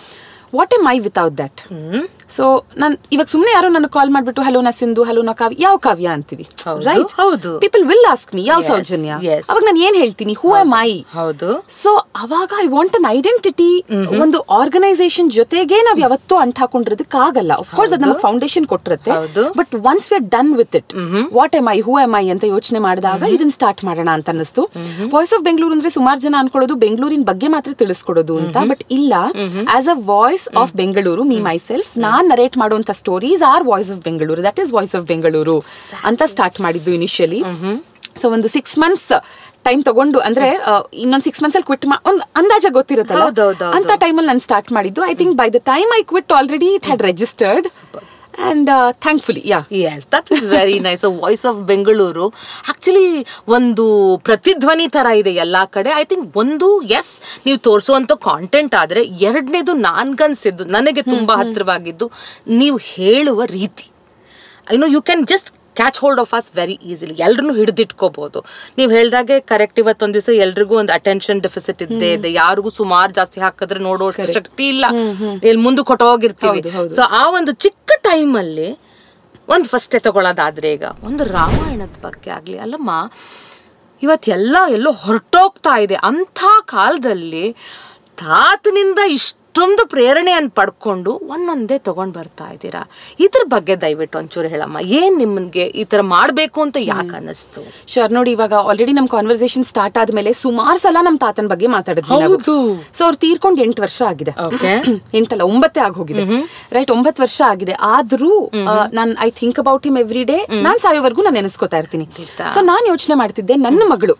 What am I without that? So ನಾನು ಇವಾಗ ಸುಮ್ಮನೆ ಯಾರೋ ನನಗೆ ಕಾಲ್ ಮಾಡ್ಬಿಟ್ಟು ಹಲೋ ನಾ ಸಿಂಧು, ಹಲೋ ನಾ ಕಾವ್ಯ, ಯಾವ ಕಾವ್ಯ ಅಂತೀವಿ, ರೈಟ್? ಹೌದು. ಪೀಪಲ್ ವಿಲ್ ಆಸ್ಕ್ ಮೀ ಯಾವ ಸೌಜನ್ಯ, ಅವಾಗ ನಾನು ಏನ್ ಹೇಳ್ತೀನಿ, ಹೂ ಆಮ್ ಐ? ಹೌದು. ಸೊ ಅವಾಗ ಐ ವಾಂಟ್ ಅನ್ ಐಡೆಂಟಿಟಿ. ಒಂದು ಆರ್ಗನೈಸೇಷನ್ ಜೊತೆಗೆ ನಾವ್ ಯಾವತ್ತೂ ಅಂಟ್ ಹಾಕೊಂಡಿರೋದಕ್ಕಾಗಲ್ಲ. ಆಫ್ ಕೋರ್ಸ್ ಅದು ನಮಗೆ ಫೌಂಡೇಶನ್ ಕೊಟ್ಟಿರುತ್ತೆ, but once we are done with it, what am I, who am I ಅಂತ ಯೋಚನೆ ಮಾಡಿದಾಗ ಇದನ್ನ ಸ್ಟಾರ್ಟ್ ಮಾಡೋಣ ಅಂತ ಅನ್ನಿಸ್ತು. ವಾಯ್ಸ್ ಆಫ್ ಬೆಂಗಳೂರು ಅಂದ್ರೆ ಸುಮಾರು ಜನ ಅನ್ಕೊಳ್ಳೋದು ಬೆಂಗಳೂರಿನ ಬಗ್ಗೆ ಮಾತ್ರ ತಿಳಿಸ್ಕೊಡೋದು ಅಂತ, ಬಟ್ ಇಲ್ಲ, as a voice of Bengaluru, me myself, ನಾನ್ ನರೇಟ್ ಮಾಡುವಂತ stories are voice of Bengaluru, that is voice of Bengaluru ಅಂತ ಸ್ಟಾರ್ಟ್ ಮಾಡಿದ್ದು ಇನಿಷಿಯಲಿ. ಸೊ ಒಂದು ಸಿಕ್ಸ್ ಮಂತ್ಸ್ ಟೈಮ್ ತಗೊಂಡು, ಅಂದ್ರೆ ಇನ್ನೊಂದ್ ಸಿಕ್ಸ್ ಮಂತ್ಸ್ ಅಲ್ಲಿ ಕ್ವಿಟ್ ಒಂದು ಅಂದಾಜ ಗೊತ್ತಿರುತ್ತಲ್ಲ ಅಂತ ಟೈಮಲ್ಲಿ ನಾನು ಸ್ಟಾರ್ಟ್ ಮಾಡಿದ್ದು. I think by the time I quit already it had registered. And uh, thankfully, yeah. Yes, that is very nice. So Voice of Bengaluru actually ಒಂದು ಪ್ರತಿಧ್ವನಿ ತರ ಇದೆ ಎಲ್ಲಾ ಕಡೆ. ಐ ಥಿಂಕ್ ಒಂದು, ಎಸ್, ನೀವು ತೋರಿಸುವಂತ ಕಾಂಟೆಂಟ್ ಆದ್ರೆ, ಎರಡನೇದು ನನ್ಗನ್ಸಿದ್ದು, ನನಗೆ ತುಂಬಾ ಹತ್ತಿರವಾಗಿದ್ದು, ನೀವು ಹೇಳುವ ರೀತಿ. I know you can just catch hold of us very easily. ಎಲ್ರನ್ನೂ ಹಿಡಿದಿಟ್ಕೋಬಹುದು. ನೀವು ಹೇಳ್ದಾಗೆ ಕರೆಕ್ಟ್, ಇವತ್ತೊಂದ್ ದಿವಸ ಎಲ್ರಿಗೂ ಒಂದು ಅಟೆನ್ಷನ್ ಡೆಫಿಸಿಟ್ ಇದ್ದೇ ಇದೆ. ಯಾರಿಗೂ ಸುಮಾರು ಜಾಸ್ತಿ ಹಾಕಿದ್ರೆ ನೋಡೋ ಶಕ್ತಿ ಇಲ್ಲ, ಇಲ್ಲಿ ಮುಂದೆ ಕೊಟ್ಟೋಗಿರ್ತೀವಿ. ಸೊ ಆ ಒಂದು ಚಿಕ್ಕ ಟೈಮ್ ಅಲ್ಲಿ ಒಂದು ಫಸ್ಟ್ ತಗೊಳ್ಳೋದಾದ್ರೆ, ಈಗ ಒಂದು ರಾಮಾಯಣದ ಬಗ್ಗೆ ಆಗ್ಲಿ, ಅಲ್ಲಮ್ಮ ಇವತ್ತೆಲ್ಲ ಎಲ್ಲೋ ಹೊರಟೋಗ್ತಾ ಇದೆ. ಅಂಥ ಕಾಲದಲ್ಲಿ ತಾತನಿಂದ ಇಷ್ಟ ಇಷ್ಟೊಂದು ಪ್ರೇರಣೆಯನ್ನು ಪಡ್ಕೊಂಡು ಒಂದೊಂದೇ ತಗೊಂಡ್ ಬರ್ತಾ ಇದ್ದೀರಾ. ಇದ್ರ ಬಗ್ಗೆ ದಯವಿಟ್ಟು ಒಂಚೂರು ಹೇಳಮ್ಮ. ಏನ್ ನಿಮ್ಗೆ ಈ ತರ ಮಾಡ್ಬೇಕು ಅಂತ ಯಾಕೆ ಅನ್ನಿಸ್ತು? ಶೋರ್, ನೋಡಿ, ಇವಾಗ ಆಲ್ರೆಡಿ ನಮ್ ಕಾನ್ವರ್ಸೇಷನ್ ಸ್ಟಾರ್ಟ್ ಆದ್ಮೇಲೆ ಸುಮಾರು ಸಲ ನಮ್ ತಾತನ ಬಗ್ಗೆ ಮಾತಾಡಿದ್ವಿ. ಸೊ ಅವ್ರು ತೀರ್ಕೊಂಡು ಎಂಟು ವರ್ಷ ಆಗಿದೆ, ಎಂಟಲ್ಲ ಒಂಬತ್ತೇ ಆಗಿ ಹೋಗಿದೆ, ರೈಟ್? ಒಂಬತ್ತು ವರ್ಷ ಆಗಿದೆ. ಆದ್ರೂ ನಾನ್ I think about him every day. ನಾನ್ ಸಾಯೋವರೆಗೂ ನಾನು ನೆನೆಸ್ಕೋತಾ ಇರ್ತೀನಿ. ಸೊ ನಾನ್ ಯೋಚನೆ ಮಾಡ್ತಿದ್ದೆ, ನನ್ನ ಮಗಳು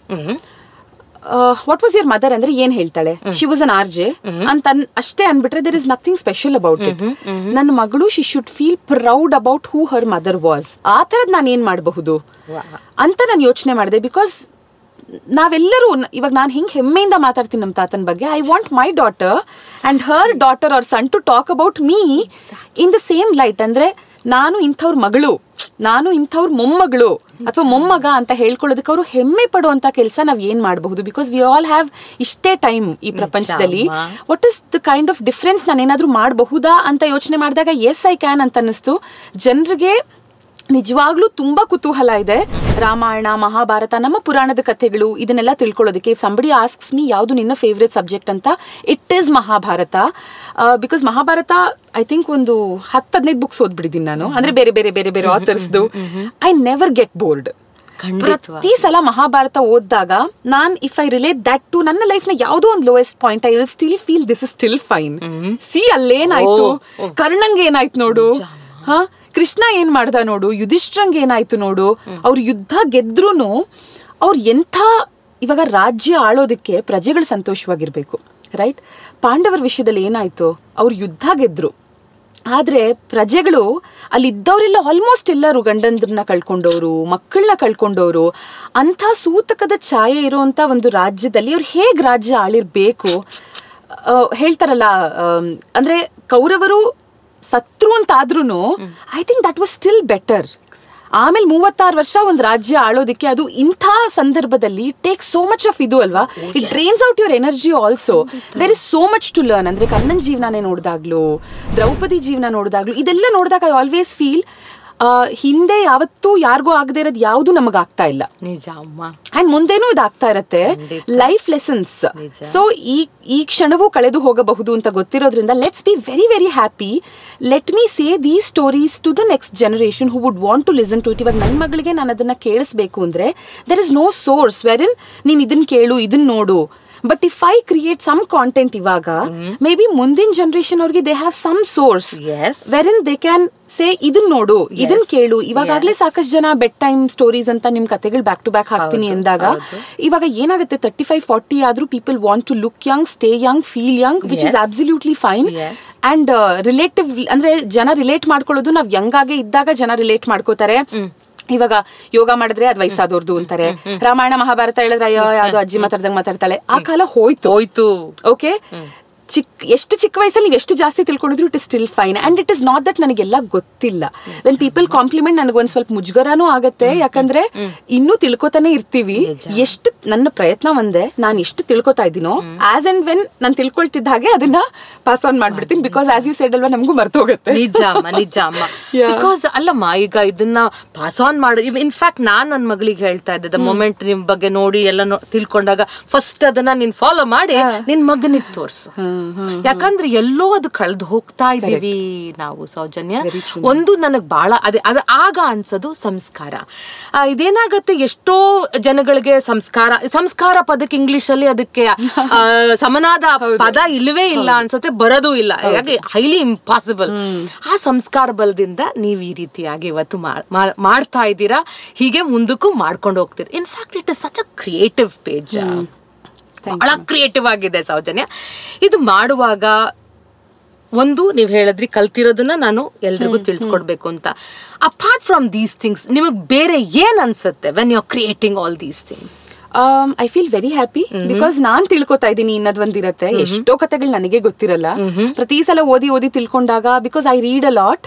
ವಾಟ್ ವಾಸ್ ಯುವರ್ ಮದರ್ ಅಂದ್ರೆ ಏನ್ ಹೇಳ್ತಾಳೆ, she was an R J ಅಂತ ಅಷ್ಟೇ ಅನ್ಬಿಟ್ರೆ there is nothing special about it. ನನ್ನ ಮಗಳು she should feel proud about who her mother was. ಆ ತರದ್ ನಾನು ಏನ್ ಮಾಡಬಹುದು ಅಂತ ನಾನು ಯೋಚನೆ ಮಾಡಿದೆ. ಬಿಕಾಸ್ ನಾವೆಲ್ಲರೂ ಇವಾಗ ನಾನು ಹಿಂಗ್ ಹೆಮ್ಮೆಯಿಂದ ಮಾತಾಡ್ತೀನಿ ನಮ್ಮ ತಾತನ ಬಗ್ಗೆ. I want my daughter and her daughter or son to talk about me in the same light. ಅಂದ್ರೆ ನಾನು ಇಂಥವ್ರ ಮಗಳು, ನಾನು ಇಂಥವ್ರ ಮೊಮ್ಮಗಳು ಅಥವಾ ಮೊಮ್ಮಗ ಅಂತ ಹೇಳ್ಕೊಳ್ಳೋದಕ್ಕೆ ಅವರು ಹೆಮ್ಮೆ ಪಡುವಂತ ಕೆಲಸ ನಾವ್ ಏನ್ ಮಾಡಬಹುದು. ಬಿಕಾಸ್ ವಿ ಆಲ್ ಹ್ಯಾವ್ ಇಷ್ಟೇ ಟೈಮ್ ಈ ಪ್ರಪಂಚದಲ್ಲಿ. What is the kind of difference ನಾನು ಏನಾದ್ರೂ ಮಾಡಬಹುದಾ ಅಂತ ಯೋಚನೆ ಮಾಡಿದಾಗ ಎಸ್ ಐ ಕ್ಯಾನ್ ಅಂತ ಅನ್ನಿಸ್ತು. ಜನರಿಗೆ ನಿಜವಾಗ್ಲೂ ತುಂಬಾ ಕುತೂಹಲ ಇದೆ. ರಾಮಾಯಣ, ಮಹಾಭಾರತ, ನಮ್ಮ ಪುರಾಣದ ಕಥೆಗಳು, ಇದನ್ನೆಲ್ಲ ತಿಳ್ಕೊಳ್ಳೋದಕ್ಕೆ. ಸಂಬಡಿ ಆಸ್ಕ್ಸ್ ಮೀ ಯಾವ್ದು ನಿನ್ನ ಫೇವ್ರೆಟ್ ಸಬ್ಜೆಕ್ಟ್ ಅಂತ, it is Mahabharata. Because Mahabharata I think ಒಂದು ಹತ್ತು ಹದಿನೈದು ಬುಕ್ಸ್ ಓದ್ಬಿಟ್ಟಿದ್ದೀನಿ ನಾನು, ಅಂದ್ರೆ ಬೇರೆ ಬೇರೆ ಬೇರೆ ಬೇರೆ ಆಥರ್ಸ್ದು. I never get bored. ಪ್ರತಿ ಸಲ ಮಹಾಭಾರತ ಓದಿದಾಗ ನಾನ್ if I relate that to ನನ್ನ ಲೈಫ್ ನ ಯಾವುದೋ ಒಂದು lowest point, I will still feel this is still fine. See ಅಲ್ಲೇನಾಯ್ತು, ಕರ್ಣಂಗೆ ಏನಾಯ್ತು ನೋಡು, ಹಾ ಕೃಷ್ಣ ಏನ್ ಮಾಡ್ದ ನೋಡು, ಯುಧಿಷ್ಠರಂಗೆ ಏನಾಯ್ತು ನೋಡು, ಅವ್ರು ಯುದ್ಧ ಗೆದ್ರುನು ಅವ್ರು ಎಂಥ, ಇವಾಗ ರಾಜ್ಯ ಆಳೋದಕ್ಕೆ ಪ್ರಜೆಗಳು ಸಂತೋಷವಾಗಿರ್ಬೇಕು, ರೈಟ್? ಪಾಂಡವರ ವಿಷಯದಲ್ಲಿ ಏನಾಯ್ತು, ಅವ್ರು ಯುದ್ಧ ಗೆದ್ರು, ಆದ್ರೆ ಪ್ರಜೆಗಳು ಅಲ್ಲಿದ್ದವರೆಲ್ಲ ಆಲ್ಮೋಸ್ಟ್ ಎಲ್ಲರೂ ಗಂಡಂದ್ರನ್ನ ಕಳ್ಕೊಂಡವ್ರು, ಮಕ್ಕಳನ್ನ ಕಳ್ಕೊಂಡವ್ರು. ಅಂಥ ಸೂತಕದ ಛಾಯೆ ಇರುವಂತ ಒಂದು ರಾಜ್ಯದಲ್ಲಿ ಅವ್ರು ಹೇಗ್ ರಾಜ್ಯ ಆಳಿರ್ಬೇಕು? ಹೇಳ್ತಾರಲ್ಲ, ಅಂದ್ರೆ ಕೌರವರು ಸತ್ರು ಅಂತ ಆದ್ರೂನು I think that was still better. ಆಮೇಲೆ ಮೂವತ್ತಾರು ವರ್ಷ ಒಂದು ರಾಜ್ಯ ಆಳೋದಿಕ್ಕೆ, ಅದು ಇಂಥ ಸಂದರ್ಭದಲ್ಲಿ ಟೇಕ್ ಸೋ ಮಚ್ ಆಫ್ ಇದು ಅಲ್ವಾ, it drains out your energy also. There is so much to learn. ಅಂದ್ರೆ ಕರ್ಣನ್ ಜೀವನನೇ ನೋಡಿದಾಗ್ಲು, ದ್ರೌಪದಿ ಜೀವನ ನೋಡಿದಾಗ್ಲು, ಇದೆಲ್ಲ ನೋಡಿದಾಗ ಐ ಆಲ್ವೇಸ್ ಫೀಲ್ ಹಿಂದೆ ಯಾವತ್ತೂ ಯಾರಿಗೂ ಆಗದೆ ಇರೋದು ಯಾವ್ದು ನಮಗ್ ಆಗ್ತಾ ಇಲ್ಲ, ನಿಜ ಅಮ್ಮ. ಅಂಡ್ ಮುಂದೇನೂ ಇದಾಗ್ತಾ ಇರತ್ತೆ. Life lessons. ಸೊ ಈ ಈ ಕ್ಷಣವೂ ಕಳೆದು ಹೋಗಬಹುದು ಅಂತ ಗೊತ್ತಿರೋದ್ರಿಂದ let's be very very happy. Let me say these stories to the next generation who would want to listen to it. ಇವಾಗ ನನ್ನ ಮಗಳಿಗೆ ನಾನು ಅದನ್ನ ಕೇಳಿಸ್ಬೇಕು ಅಂದ್ರೆ there is no source wherein ನೀನ್ ಇದನ್ ಕೇಳು, ಇದನ್ ನೋಡು. But if I create some content ಇವಾಗ, ಮೇ ಬಿ ಮುಂದಿನ ಜನರೇಷನ್ ಅವ್ರಿಗೆ they have some source wherein they can say ಇದನ್ ನೋಡು, ಇದನ್ ಕೇಳು. ಇವಾಗಲೇ ಸಾಕಷ್ಟು ಜನ ಬೆಡ್ ಟೈಮ್ ಸ್ಟೋರೀಸ್ ಅಂತ ನಿಮ್ ಕತೆಗಳು ಬ್ಯಾಕ್ ಟು ಬ್ಯಾಕ್ ಹಾಕ್ತೀನಿ ಅಂದಾಗ ಇವಾಗ ಏನಾಗುತ್ತೆ, ತರ್ಟಿ ಫೈವ್ ಫಾರ್ಟಿ ಆದ್ರೂ people want to look young, stay young, feel young, which is absolutely fine. And relative ಅಂದ್ರೆ ಜನ ರಿಲೇಟ್ ಮಾಡ್ಕೊಳ್ಳೋದು, ನಾವ್ ಯಂಗ್ ಆಗೇ ಇದ್ದಾಗ ಜನ ರಿಲೇಟ್ ಮಾಡ್ಕೋತಾರೆ. ಇವಾಗ ಯೋಗ ಮಾಡಿದ್ರೆ ಅದ್ ವಯಸ್ಸಾದವ್ರದ್ದು ಅಂತಾರೆ, ರಾಮಾಯಣ ಮಹಾಭಾರತ ಹೇಳಿದ್ರೆ ಅಯ್ಯೋ ಯಾವ್ದು ಅಜ್ಜಿ ಮಾತಾಡ್ದಂಗ್ ಮಾತಾಡ್ತಾಳೆ. ಆ ಕಾಲ ಹೋಯ್ತು ಹೋಯ್ತು ಓಕೆ. ಚಿಕ್ಕ ಎಷ್ಟು ಚಿಕ್ಕ ವಯಸ್ಸಲ್ಲಿ ನೀವು ಎಷ್ಟು ಜಾಸ್ತಿ ತಿಳ್ಕೊಂಡಿದ್ರು it is still fine and it is not that ನನಗೆಲ್ಲ ಗೊತ್ತಿಲ್ಲ. ವೆನ್ ಪೀಪಲ್ ಕಾಂಪ್ಲಿಮೆಂಟ್ ನನಗೊಂದ್ ಸ್ವಲ್ಪ ಮುಜುಗರನೂ ಆಗತ್ತೆ, ಯಾಕಂದ್ರೆ ಇನ್ನೂ ತಿಳ್ಕೊತಾನೆ ಇರ್ತೀವಿ. ಎಷ್ಟು ನನ್ನ ಪ್ರಯತ್ನ ಒಂದೇ, ನಾನು ಎಷ್ಟು ತಿಳ್ಕೊತಾ ಇದ್ದೀನೋ ಆಸ್ ಅಂಡ್ ವೆನ್ ನಾನು ತಿಳ್ಕೊಳ್ತಿದ್ದ ಹಾಗೆ ಅದನ್ನ ಪಾಸ್ ಆನ್ ಮಾಡ್ಬಿಡ್ತೀನಿ. ಬಿಕಾಸ್ ಆಸ್ ಯು ಸೆಡ್ ಅಲ್ವಾ, ನಮಗೂ ಮರ್ತೋಗುತ್ತೆ. ನಿಜ ಅಮ್ಮ, ನಿಜ ಅಮ್ಮ. ಬಿಕಾಸ್ ಅಲ್ಲಮ್ಮ, ಈಗ ಇದನ್ನ ಪಾಸ್ ಆನ್ ಮಾಡಿ, ಇನ್ಫ್ಯಾಕ್ಟ್ ನಾನ್ ನನ್ನ ಮಗಳಿಗೆ ಹೇಳ್ತಾ ಇದ್ದೆ, ದ ಮೊಮೆಂಟ್ ನಿಮ್ ಬಗ್ಗೆ ನೋಡಿ ಎಲ್ಲ ತಿಳ್ಕೊಂಡಾಗ ಫಸ್ಟ್ ಅದನ್ನ ನೀನ್ ಫಾಲೋ ಮಾಡಿ ನಿನ್ ಮಗನಿಗೆ ತೋರ್ಸು. ಯಾಕಂದ್ರೆ ಎಲ್ಲೋ ಅದು ಕಳೆದು ಹೋಗ್ತಾ ಇದೀವಿ ನಾವು ಸೌಜನ್ಯ. ಒಂದು ನನಗ್ ಬಹಳ ಅದೇ ಅದ ಆಗ ಅನ್ಸೋದು ಸಂಸ್ಕಾರ. ಇದೇನಾಗತ್ತೆ, ಎಷ್ಟೋ ಜನಗಳಿಗೆ ಸಂಸ್ಕಾರ ಸಂಸ್ಕಾರ ಪದಕ್ಕೆ ಇಂಗ್ಲಿಷ್ ಅಲ್ಲಿ ಅದಕ್ಕೆ ಸಮನಾದ ಪದ ಇಲ್ಲವೇ ಇಲ್ಲ ಅನ್ಸತ್ತೆ, ಬರೋದು ಇಲ್ಲ, ಹೈಲಿ ಇಂಪಾಸಿಬಲ್. ಆ ಸಂಸ್ಕಾರ ಬಲದಿಂದ ನೀವ್ ಈ ರೀತಿಯಾಗಿ ಇವತ್ತು ಮಾಡ್ತಾ ಇದ್ದೀರಾ, ಹೀಗೆ ಮುಂದಕ್ಕೂ ಮಾಡ್ಕೊಂಡು ಹೋಗ್ತೀರಿ. In fact it is such a creative page, ಬಹಳ ಕ್ರಿಯೇಟಿವ್ ಆಗಿದೆ ಸೌಜನ್ಯ. ಇದು ಮಾಡುವಾಗ ಒಂದು ನೀವ್ ಹೇಳಿದ್ರಿ ಕಲ್ತಿರೋದನ್ನ ನಾನು ಎಲ್ರಿಗೂ ತಿಳಿಸ್ಕೊಡ್ಬೇಕು ಅಂತ. ಅಪಾರ್ಟ್ ಫ್ರಮ್ ದೀಸ್ ಥಿಂಗ್ಸ್ ನಿಮಗ್ ಬೇರೆ ಏನ್ ಅನ್ಸುತ್ತೆ when you are creating all these things? I feel very happy because ನಾನ್ ತಿಳ್ಕೊತಾ ಇದ್ದೀನಿ ಇನ್ನದ್ ಒಂದಿರತ್ತೆ. ಎಷ್ಟೋ ಕಥೆಗಳು ನನಗೆ ಗೊತ್ತಿರಲ್ಲ. ಪ್ರತಿ ಸಲ ಓದಿ ಓದಿ ತಿಳ್ಕೊಂಡಾಗ, because I read a lot,